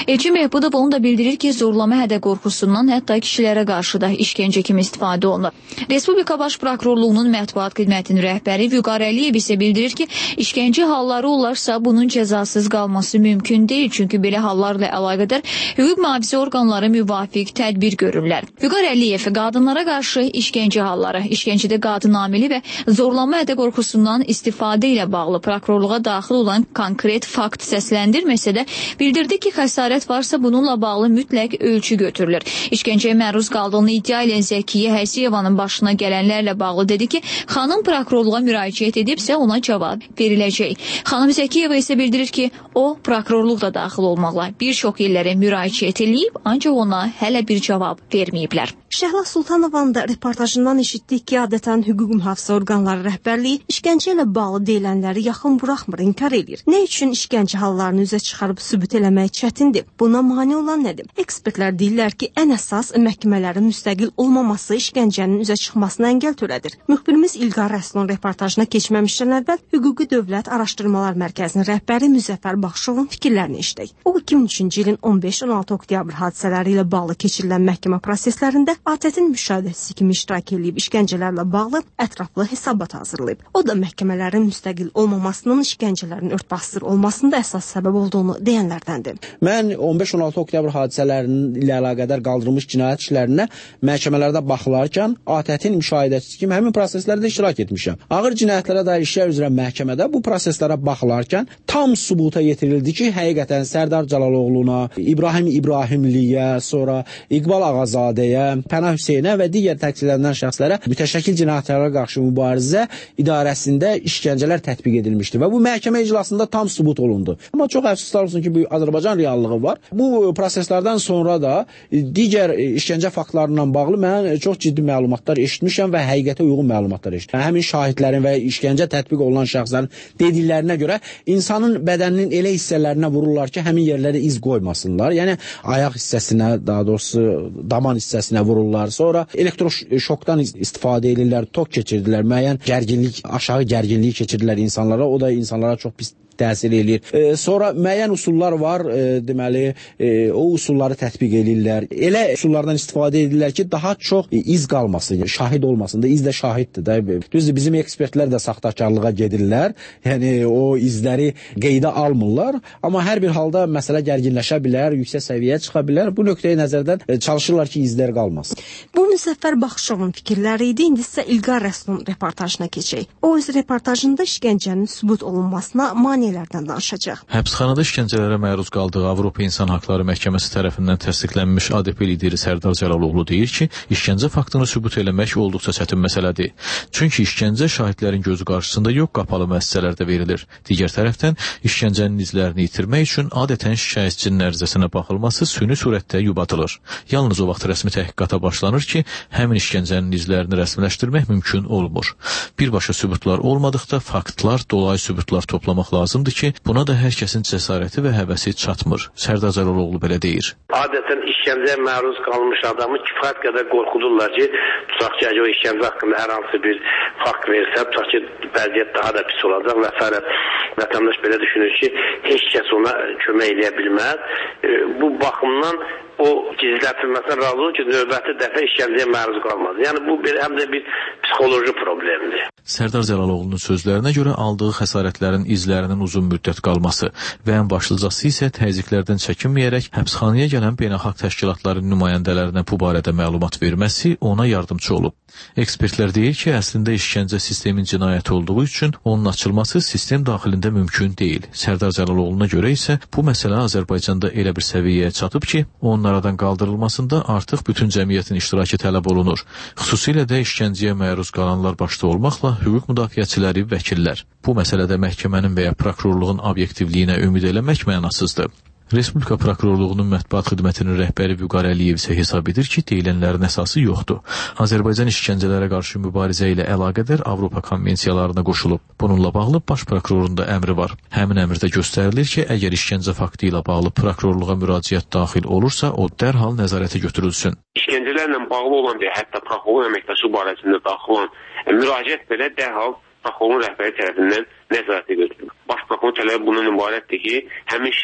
Elçin Mehbudov onu da bildirir ki, zorlama hədə qorxusundan hətta kişilərə qarşı da işgəncə kimi istifadə olunur. Respublika Baş Prokurorluğunun mətbuat xidmətinin rəhbəri Vüqar Əliyev isə bildirir ki, işgəncə halları olarsa bunun cəzasız qalması mümkün deyil, çünki belə hallarla əlaqədar hüquq mühafizə orqanları müvafiq tədbir görürlər. Vüqar Əliyev qadınlara qarşı işgəncə halları, işgəncədə qadın amili və zorlama hədə qorxusundan istifadə ilə bağlı prokurorluğa daxil olan konkret fakt səsləndirməsə də bildirdi ki, xəsarət varsa bununla bağlı mütləq ölçü götürülür. İşgəncəyə məruz qaldığını iddia edən Zəkiyə Həsiyevanın başına gələnlərlə bağlı dedi ki, xanım prokurorluğa müraciət edibsə ona cavab veriləcək. Xanım Zəkiyeva isə bildirir ki, o prokurorluq da daxil olmaqla bir çox illərə müraciət edib, ancaq ona hələ bir cavab verməyiblər. Şəhla Sultanovanın da reportajından eşitdik ki, adətən hüquq mühafizə orqanları rəhbərliyi işgəncə ilə bağlı deyilənləri yaxın buraxmır, inkar edir. Nə üçün işgəncə hallarını üzə çıxarıb sübut eləmək çətindir? Buna mane olan nədir? Ekspertlər deyirlər ki, ən əsas məhkəmələrin müstəqil olmaması işgəncənin üzə çıxmasına əngəl törədir. Müxbirimiz İlqar Rəsulun reportajına keçməmişdən əvvəl Hüquqi Dövlət Araşdırmalar Mərkəzinin rəhbəri Müzəffər Baxşovun fikirlərini eşitdik. O, iki min üçüncü ilin on beş on altı oktyabr hadisələri ilə bağlı keçirilən məhkəmə proseslərində ATƏT-in müşahidəçisi kimi iştirak edib işgəncələrlə bağlı ətraflı hesabat hazırlayıb. O da məhkəmələrin müstəqil olmamasının işgəncələrin örtbasdır olmasında əsas səbəb olduğunu deyənlərdəndir. Mən on beş on altı oktyabr hadisələrinin ilə əlaqədar qaldırılmış cinayət işlərinə məhkəmələrdə baxılarkən ATƏT-in müşahidəçisi kimi həmin proseslərdə iştirak etmişəm. Ağır cinayətlərə dair işlər üzrə məhkəmədə bu proseslərə baxılarkən tam sübuta yetirildi ki, həqiqətən Sərdar Cəlaloğluna, İbrahim İbrahimliyə, sonra İqbal Ağazadəyə, Pənah Hüseynə və digər təqsirləndirilən şəxslərə mütəşəkkil cinayətlərə qarşı mübarizə idarəsində işgəncələr tətbiq edilmişdir və bu məhkəmə iclasında tam sübut olundu. Amma çox əfsuslar olsun ki, bu Azərbaycan reallığı var. Bu proseslərdən sonra da digər işgəncə faktlarla bağlı mən çox ciddi məlumatlar eşitmişəm və həqiqətə uyğun məlumatlar eşitmişəm. Həmin şahidlərin və işgəncə tətbiq olunan şəxslərin dediklərinə görə insanın bədəninin elə hissələrinə vururlar ki, həmin yerlərə iz qoymasınlar. Yəni ayaq hissəsinə, daha doğrusu daman hissəsinə vururlar. Sonra elektroşokdan istifadə edirlər, tok keçirdilər, müəyyən gərginlik, aşağı gərginliyi keçirdilər insanlara. O da insanlara çox pis təsir eləyir. E, sonra müəyyən üsullar var, e, deməli, e, o üsulları tətbiq edirlər. Elə üsullardan istifadə edirlər ki, daha çox e, iz qalmasın, şahid olmasın da, iz də şahiddir də. Düzdür, bizim ekspertlər də saxtakarlığa gedirlər. Yəni o izləri qeydə almırlar, amma hər bir halda məsələ gərginləşə bilər, yüksək səviyyəyə çıxa bilər. Bu nöqteyi nəzərdən e, çalışırlar ki, izlər qalmasın. Bu Müzəffər Baxşovun fikirləri idi. İndi isə İlqar Rəsulun reportajına keçək. O öz reportajında işgəncənin sübut olunmasına mane danışacaq. Həbsxanada işgəncələrə məruz qaldığı Avropa İnsan Haqları Məhkəməsi tərəfindən təsdiqlənmiş A D P lideri Sərdar Cəlaloğlu deyir ki, işgəncə faktını sübut eləmək olduqca çətin məsələdir. Çünki işgəncə şahidlərin gözü qarşısında yox, qapalı müəssisələrdə verilir. Digər tərəfdən işgəncənin izlərini itirmək üçün adətən şikayətçinin ərizəsinə baxılması süni surətdə yubadılır. Yalnız o vaxt rəsmi təhqiqata başlanır ki, həmin işgəncənin izlərini rəsmiləşdirmək mümkün olmur. Birbaşa sübutlar olmadıqda faktlar, dolayı sübutlar toplamaq lazım ki, buna da hər kəsin cəsarəti və həvəsi çatmır. Sərdar Cəlaloğlu belə deyir. Adətən işgəncəyə məruz qalmış adamı kifayət qədər qorxudurlar ki, tutaq ki, o işgəncə haqqında hər hansı bir fakt versə, tutaq ki, vəziyyət daha da pis olacaq və s. Vətəndaş belə düşünür ki, heç kəs ona kömək eləyə bilməz. E, bu baxımdan o gizlətilməsinə razı olur ki, növbəti dəfə işgəncəyə məruz qalmaz. Yəni bu bir, həm də bir psixoloji problemdir. Sərdar Cəlaloğlu'nun sözlərinə görə aldığı xəsarətlərin izlərinin uzun müddət qalması və ən başlıcası isə təzyiqlərdən çəkinməyərək həbsxanaya gələn beynəlxalq təşkilatların nümayəndələrinə bu barədə məlumat verməsi ona yardımcı olub. Ekspertlər deyir ki, əslində işgəncə sistemin cinayəti olduğu üçün onun açılması sistem daxilində mümkün deyil. Sərdar Cəlaloğlu'na görə isə bu məsələ Azərbaycanda elə bir səviyyəyə çatıb ki, onun aradan qaldırılmasında artıq bütün cəmiyyətin iştirakı tələb olunur. Xüsusilə də işgəncəyə məruz qalanlar başda olmaqla hüquq müdafiəçiləri, vəkillər. Bu məsələdə məhkəmənin və ya prokurorluğun obyektivliyinə ümid eləmək mənasızdır. Respublika Prokurorluğunun mətbuat xidmətinin rəhbəri Vüqar Əliyev isə hesab edir ki, deyilənlərin əsası yoxdur. Azərbaycan işgəncələrə qarşı mübarizə ilə əlaqədar Avropa konvensiyalarına qoşulub. Bununla bağlı baş prokurorun da əmri var. Həmin əmrdə göstərilir ki, əgər işgəncə faktı ilə bağlı prokurorluğa müraciət daxil olursa, o dərhal nəzarətə götürülsün. İşgəncələrlə bağlı olan və hətta prokurorluq əməkdaşı barəsində daxil olan müraciət belə dərhal prokurorluğun rəhbəri tərəfindən nəzarətə götürülür. Baş prokuror tələbi bundan ibarətdir ki, həmin şəxs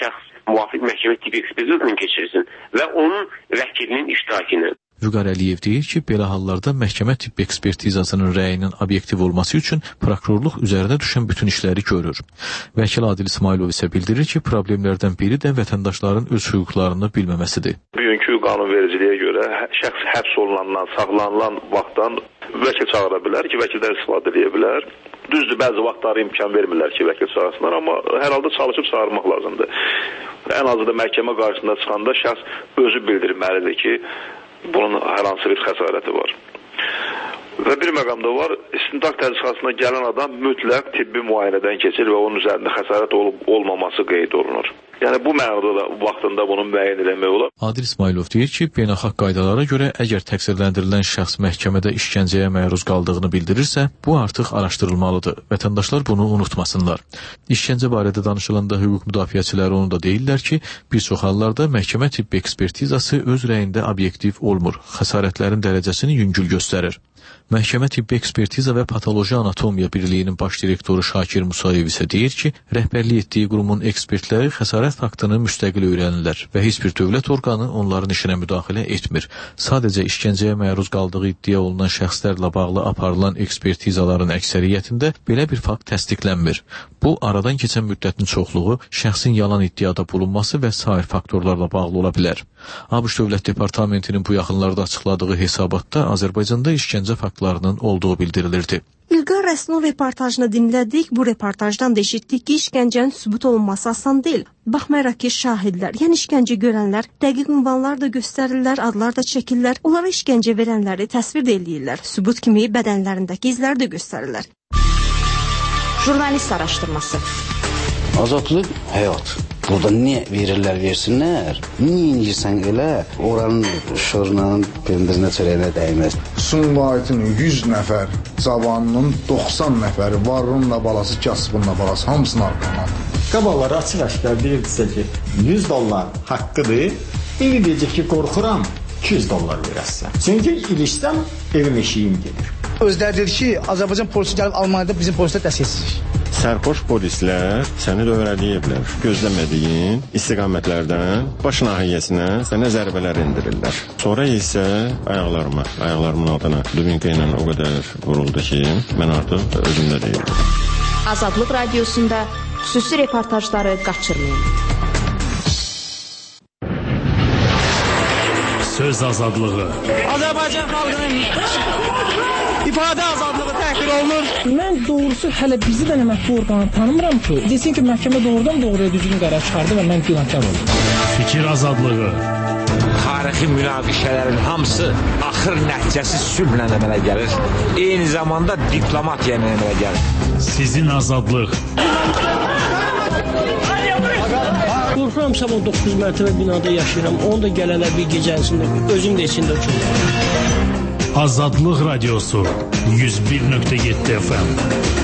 müvafiq məhkəmə tibbi ekspertizasından keçirilsin və onun vəkilinin iştirakını. Vüqar Əliyev deyir ki, belə hallarda məhkəmə tibb ekspertizasının rəyinin obyektiv olması üçün prokurorluq üzərinə düşən bütün işləri görür. Vəkil Adil İsmailov isə bildirir ki, problemlərdən biri də vətəndaşların öz hüquqlarını bilməməsidir. Bugünkü qanunvericiliyə görə şəxs həbs olunandan, saxlanılan vaxtdan vəkil çağıra bilər ki, vəkildən istifadə edə bilər. Düzdür, bəzi vaxtları imkan vermirlər ki, vəkil çağırsınlar, amma hər halda çalışıb çağırmaq lazımdır. Ən azı da məhkəmə qarşısında çıxanda şəxs özü bildirməlidir ki, bunun hər hansı bir xəsarəti var. Və bir məqamda var, istintaq tədqiqatına gələn adam mütləq tibbi müayinədən keçir və onun üzərində xəsarət olub olmaması qeyd olunur. Yəni bu mənada da vaxtında bunun müəyyən etmək olar. Adil İsmailov deyir ki, beynəlxalq qaydalara görə əgər təqsirləndirilən şəxs məhkəmədə işgəncəyə məruz qaldığını bildirirsə, bu artıq araşdırılmalıdır. Vətəndaşlar bunu unutmasınlar. İşgəncə barədə danışılanda hüquq müdafiəçiləri onu da deyirlər ki, bir çox hallarda məhkəmə tibbi ekspertizası öz rəyində obyektiv olmur. Xəsarətlərin dərəcəsini yüngül göstərir. Məhkəmə Tibbi Ekspertiza və Patoloji Anatomiya Birliyinin baş direktoru Şakir Musayev isə deyir ki, rəhbərlik etdiyi qurumun ekspertləri xəsarət faktını müstəqil öyrənirlər və heç bir dövlət orqanı onların işinə müdaxilə etmir. Sadəcə işgəncəyə məruz qaldığı iddia olunan şəxslərlə bağlı aparılan ekspertizaların əksəriyyətində belə bir fakt təsdiqlənmir. Bu, aradan keçən müddətin çoxluğu, şəxsin yalan iddiada bulunması və sair faktorlarla bağlı ola bilər. ABŞ Dövlət Departamentinin bu yaxınlarda açıqladığı hesabatda Azərbaycanda işgəncə faktlarının olduğu bildirilirdi. İlqar Rəsulun reportajını dinlədik. Bu reportajdan da eşitdik ki, işgəncənin sübut olunması asan deyil. Baxmayaraq ki, şahidlər, yəni işgəncə görənlər dəqiq ünvanlar da göstərirlər, adlar da çəkirlər. Onlara işgəncə verənləri təsvir də eləyirlər. Sübut kimi bədənlərindəki izlər də göstərirlər. Jurnalist araşdırması. Azadlıq həyat. Burada niyə verirlər, versinlər? Niyə incirsən elə? Oranın şırının, pendirinə, çörəyinə dəyməz. Sumqayıtın yüz nəfər cavanının doxsan nəfəri varınla balası, kasbınla balası hamısını arqanladı. Qabaları açıq-aşkar deyirdisə ki, yüz dollar haqqıdır. İndi deyəcək ki, qorxuram, iki yüz dollar verəsən. Çünki ilişsəm, evim eşiyim gedir. Özləri dedi ki, Azərbaycan polisi gəlib Almaniyada bizim polislər dəstəksizlik. Sərxoş polislər səni dövrələyiblər. Gözləmədiyin istiqamətlərdən baş nahiyəsinə sənə zərbələr endirirlər. Sonra isə ayaqlarıma, ayaqlarımın altına dubinka ilə o qədər vuruldu ki, mən artıq özümdə deyirəm. Azadlıq radiosunda xüsusi reportajları qaçırmayın. Söz azadlığı. Azərbaycan xalqının ifadə azadlığı təhqir olunur. Mən doğrusu hələ bizi də mətbu orqanı tanımıram ki, desin ki, məhkəmə doğrudan doğruya düzgün qərar çıxardı və mən günahkar oldum. Fikir azadlığı. Tarixi münaqişələrin hamısı axır nəticəsi sülhlə əmələ gəlir. Eyni zamanda diplomatiya ilə əmələ gəlir. Sizin azadlıq. Qorxuram, sabah doqquz mərtəbə binada yaşayıram. Onu da gələnə bir gecəsində, özüm də içində uçurum. Azadlıq radiosu yüz bir nöqtə yeddi F M.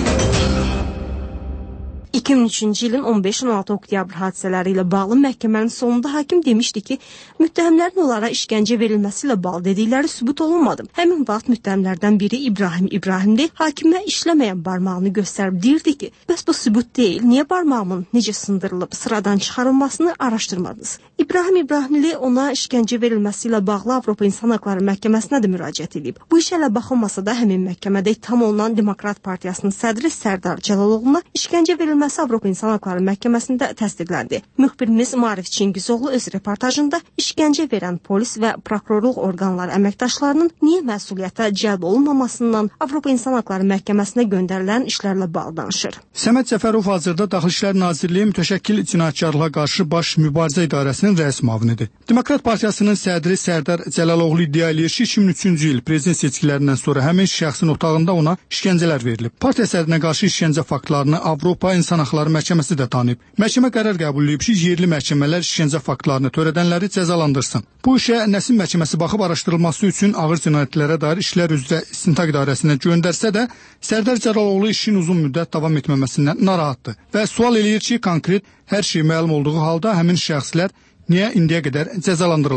iki min üçüncü ilin on beş on altı oktyabr hadisələri ilə bağlı məhkəmənin sonunda hakim demişdi ki, müttəhimlərin onlara işgəncə verilməsi ilə bağlı dedikləri sübut olunmadı. Həmin vaxt müttəhimlərdən biri İbrahim İbrahimli hakimə işləməyən barmağını göstərib deyirdi ki, bəs bu sübut deyil, niyə barmağımın necə sındırılıb sıradan çıxarılmasını araşdırmadınız? İbrahim İbrahimli ona işgəncə verilməsi ilə bağlı Avropa İnsan Haqları Məhkəməsinə də müraciət edib. Bu işə ilə baxılmasa da həmin məhkəmədə ittiham olunan Demokrat Partiyasının sədri Sərdar Cəlaloğlu'na işgəncə verilməsi Avropa İnsan Haqları Məhkəməsində təsdiqləndi. Müxbirimiz Maarif Çingizoğlu öz reportajında işgəncə verən polis və prokurorluq orqanları əməkdaşlarının niyə məsuliyyətə cəlb olunmamasından Avropa İnsan Haqları Məhkəməsinə göndərilən işlərlə bağlı danışır. Səməd Cəfərov hazırda Daxili İşlər Nazirliyi Mütəşəkkil Cinayətkarlığa qarşı Baş Mübarizə İdarəsinin rəis müavinidir. Demokrat Partiyasının sədri Sərdar Cəlaloğlu iddia edir ki, iki min üçüncü il prezident seçkilərindən sonra həmin şəxsin otağında ona işgəncələr verilib. Partiya sədrinə qarşı işgəncə faktlarını Avropa İnsan Haqları Məhkəməsi də tanıyıb. Məhkəmə qərar qəbul edib ki, yerli məhkəmələr işgəncə faktlarını törədənləri cəzalandırsın. Bu işə Nəsim Məhkəməsi baxıb araşdırılması üçün ağır cinayətlərə dair işlər üzrə İstintaq İdarəsinə göndərsə də, Sərdar Cəlaloğlu işin uzun müddət davam etməməsindən narahatdır və sual eləyir ki, konkret hər şey məlum olduğu halda həmin şəxslər niyə indiyə qədər cəzalandırılmır?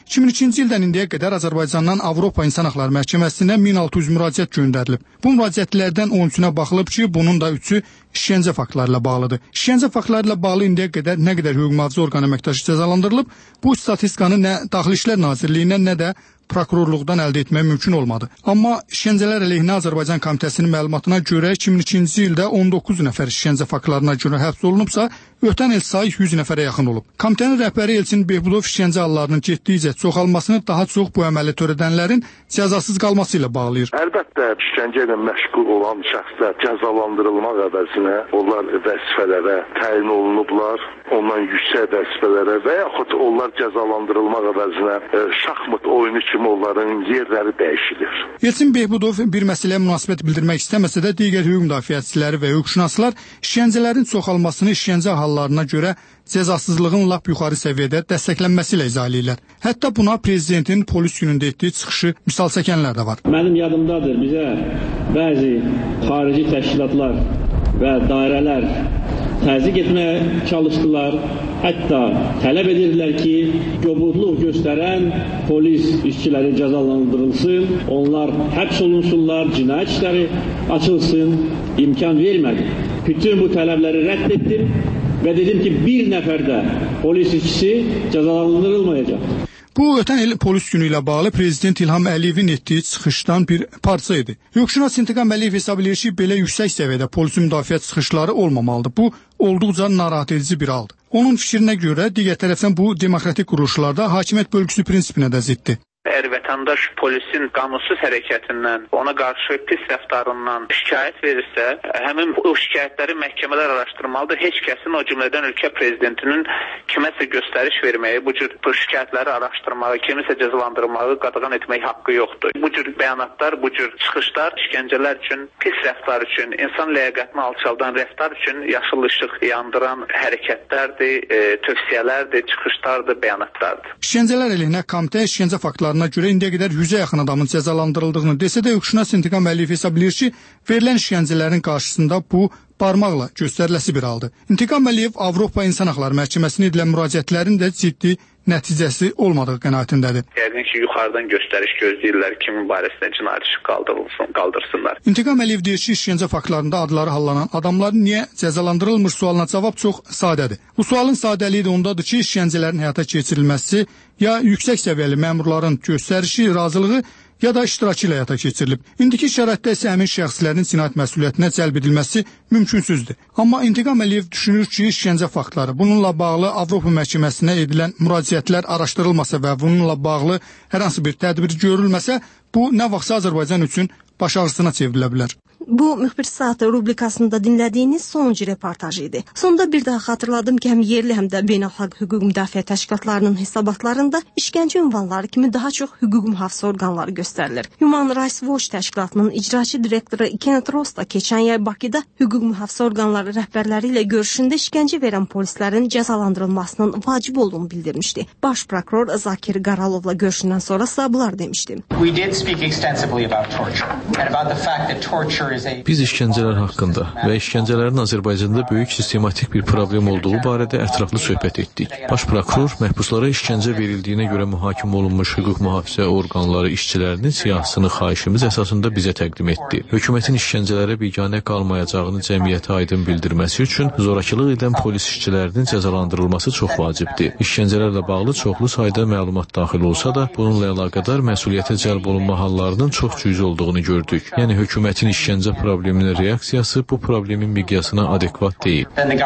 iki min ikinci ildən indiyə qədər Azərbaycandan Avropa İnsan Hüquqları Məhkəməsinə min altı yüz müraciət göndərilib. Bu müraciətlərdən on üçünə baxılıb ki, bunun da üçü işgəncə faktları ilə bağlıdır. İşgəncə faktları ilə bağlı indiyə qədər nə qədər hüquq mühafizə orqanı əməkdaşı cəzalandırılıb, bu statistikanı nə Daxili İşlər Nazirliyindən, nə də prokurorluqdan əldə etmək mümkün olmadı. Amma İşgəncələr əleyhinə Azərbaycan Komitəsinin məlumatına görə iki min ikinci ildə on doqquz nəfər işgəncə faktlarına görə həbs olunubsa, ötən il sayı yüz nəfərə yaxın olub. Komitənin rəhbəri Elçin Behbudov işgəncə hallarının getdikcə çoxalmasını daha çox bu əməli törədənlərin cəzasız qalması ilə bağlayır. Əlbəttə, işgəncə ilə məşğul olan şəxslər cəzalandırılmaq əvəzinə onlar vəzifələrə təyin olunublar, ondan yüksək vəzifələrə və yaxud onlar cəzalandırılmaq əvəzinə e, şahmat oyunu kimi onların yerləri dəyişilir. Elçin Behbudov bir məsələyə münasibət bildirmək istəməsə də digər hüquq müdafiəçiləri və hüquqşünaslar işgəncələrin çoxalmasını işgəncə hallarına görə cəzasızlığın lap yuxarı səviyyədə dəstəklənməsi ilə izah edirlər. Hətta buna prezidentin polis günündə etdiyi çıxışı misal çəkənlər də var. Mənim yadımdadır, bizə bəzi xarici təşkilatlar və dairələr təzyiq etməyə çalışdılar. Hətta tələb edirlər ki, kobudluq göstərən polis işçiləri cəzalandırılsın, onlar həbs olunsunlar, cinayət işləri açılsın, imkan vermədi. Bütün bu tələbləri rədd etdim və dedim ki, bir nəfər də polis işçisi cəzalandırılmayacaq. Bu, ötən il polis günü ilə bağlı Prezident İlham Əliyevin etdiyi çıxışdan bir parça idi. Hüquqşünas İntiqam Əliyev hesab edir ki, belə yüksək səviyyədə polisin müdafiə çıxışları olmamalıdır. Bu, olduqca narahat edici bir haldır. Onun fikrinə görə, digər tərəfdən bu demokratik quruluşlarda hakimiyyət bölgüsü prinsipinə də ziddir. Əgər vətəndaş polisin qanunsuz hərəkətindən, ona qarşı pis rəftarından şikayət verirsə, həmin o şikayətləri məhkəmələr araşdırmalıdır. Heç kəsin, o cümlədən ölkə prezidentinin kiməsə göstəriş verməyi, bu cür bu şikayətləri araşdırmağı, kimisə cəzalandırmağı qadağan etmək haqqı yoxdur. Bu cür bəyanatlar, bu cür çıxışlar işgəncələr üçün, pis rəftar üçün, insan ləyaqətini alçaldan rəftar üçün yaşıl işıq yandıran hərəkətlərdir, e, tövsiyələrdir, çıxışlardır, bəyanatlardır. İşgəncələr əleyhinə komitə işgəncə faktlarına görə indiyə qədər yüzə yaxın adamın cəzalandırıldığını desə də hüquqşünas İntiqam Əliyev hesab edir ki, verilən işgəncələrin qarşısında bu barmaqla göstəriləsi bir haldır. İntiqam Əliyev Avropa İnsan Hüquqları Məhkəməsinə edilən müraciətlərin də ciddi nəticəsi olmadığı qənaətindədir. Yəqin ki, yuxarıdan göstəriş gözləyirlər kimin barəsində cinayət işi qaldırılsın, qaldırsınlar. İntiqam Əliyev deyir ki, işgəncə faktlarında adları hallanan adamların niyə cəzalandırılmır sualına cavab çox sadədir. Bu sualın sadəliyi də ondadır ki, işgəncələrin həyata keçirilməsi ya yüksək səviyyəli məmurların göstərişi, razılığı ya da iştirakı ilə həyata keçirilib. İndiki şəraitdə isə həmin şəxslərin cinayət məsuliyyətinə cəlb edilməsi mümkünsüzdür. Amma İntiqam Əliyev düşünür ki, işgəncə faktları, bununla bağlı Avropa məhkəməsinə edilən müraciətlər araşdırılmasa və bununla bağlı hər hansı bir tədbir görülməsə, bu nə vaxtsa Azərbaycan üçün baş ağrısına çevrilə bilər. Bu müxbir saatı rubrikasında dinlədiyiniz sonuncu reportaj idi. Sonda bir daha xatırladım ki, həm yerli, həm də beynəlxalq hüquq müdafiə təşkilatlarının hesabatlarında işgəncə ünvanları kimi daha çox hüquq mühafizə orqanları göstərilir. Human Rights Watch təşkilatının icraçı direktoru Kenneth Ross da keçən yay Bakıda hüquq mühafizə orqanları rəhbərləri ilə görüşündə işgəncə verən polislərin cəzalandırılmasının vacib olduğunu bildirmişdi. Baş prokuror Zakir Qaralovla görüşündən sonra bunlar demişdi. We did speak extensively about torture and about the fact that torture Biz işgəncələr haqqında və işgəncələrin Azərbaycanda böyük sistematik bir problem olduğu barədə ətraflı söhbət etdik. Baş prokuror məhbuslara işgəncə verildiyinə görə mühakimə olunmuş hüquq mühafizə orqanları işçilərinin siyahısını xahişimiz əsasında bizə təqdim etdi. Hökumətin işgəncələrə biganə qalmayacağını cəmiyyətə aydın bildirməsi üçün zorakılıq edən polis işçilərinin cəzalandırılması çox vacibdir. İşgəncələrlə bağlı çoxlu sayda məlumat daxil olsa da, bununla əlaqədar məsuliyyətə cəlb olunma hallarının çox cüzi olduğunu gördük. Yəni hökumətin işgəncə probleminin reaksiyası bu problemin miqyasına adekvat deyil.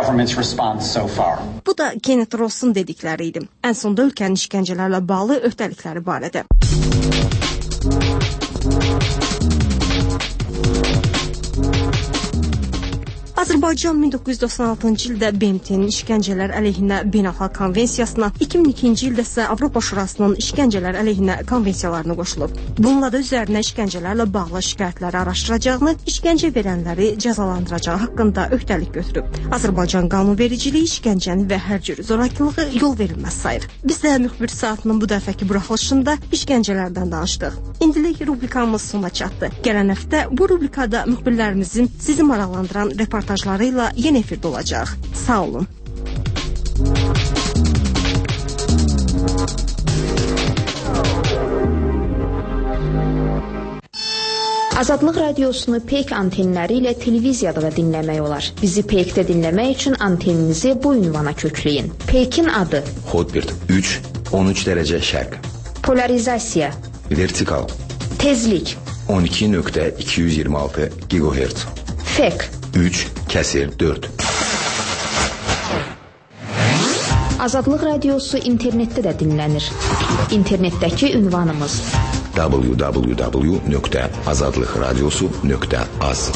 Bu da Kenneth Ross'un dedikləri idi. Ən sonda ölkənin işgəncələrlə bağlı öhdəlikləri barədə. Azərbaycan min doqquz yüz doxsan altıncı ildə B M T-nin işgəncələr əleyhinə beynəlxalq konvensiyasına, iki min ikinci ildə isə Avropa Şurasının işgəncələr əleyhinə konvensiyalarına qoşulub. Bununla da üzərinə işgəncələrlə bağlı şikayətləri araşdıracağını, işgəncə verənləri cəzalandıracağı haqqında öhdəlik götürüb. Azərbaycan qanunvericiliyi işgəncəni və hər cür zorakılığı yol verilməz sayır. Biz də müxbir saatının bu dəfəki buraxılışında işgəncələrdən danışdıq. İndilik rubrikamız sona çatdı. Gələn həftə bu rubrikada müxbirlərimizin sizi maraqlandıran reportajlarıyla yeni efirdə olacaq. Sağ olun. Azadlıq radiosunu Peyk antenləri ilə televiziyada da dinləmək olar. Bizi Peykdə dinləmək üçün anteninizi bu ünvana kökləyin. Peykin adı: Hotbird üç on üç dərəcə şərq. Polarizasiya: Vertikal. Tezlik: on iki nöqtə iki yüz iyirmi altı gigahertz. Fek: üç kəsir dörd. Azadlıq radiosu internetdə də dinlənir. İnternetdəki ünvanımız: w w w nöqtə azadlıqradiosu nöqtə az.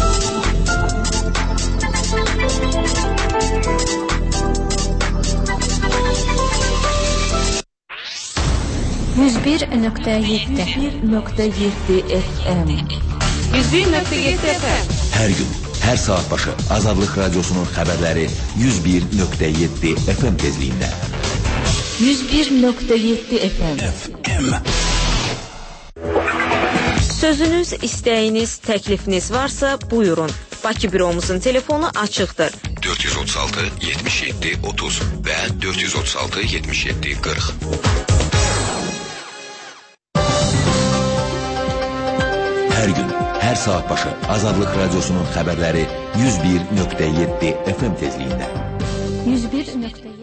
yüz bir nöqtə yeddi nöqtə yeddi F M yüz bir nöqtə yeddi F M Hər gün, hər saat başı Azadlıq radiosunun xəbərləri yüz bir nöqtə yeddi F M tezliyində. yüz bir nöqtə yeddi F M Sözünüz, istəyiniz, təklifiniz varsa buyurun. Bakı büromuzun telefonu açıqdır. dörd yüz otuz altı yetmiş yeddi otuz və dörd yüz otuz altı yetmiş yeddi qırx. Hər gün, hər saat başı Azadlıq radiosunun xəbərləri yüz bir nöqtə yeddi F M tezliyində. yüz bir nöqtə yeddi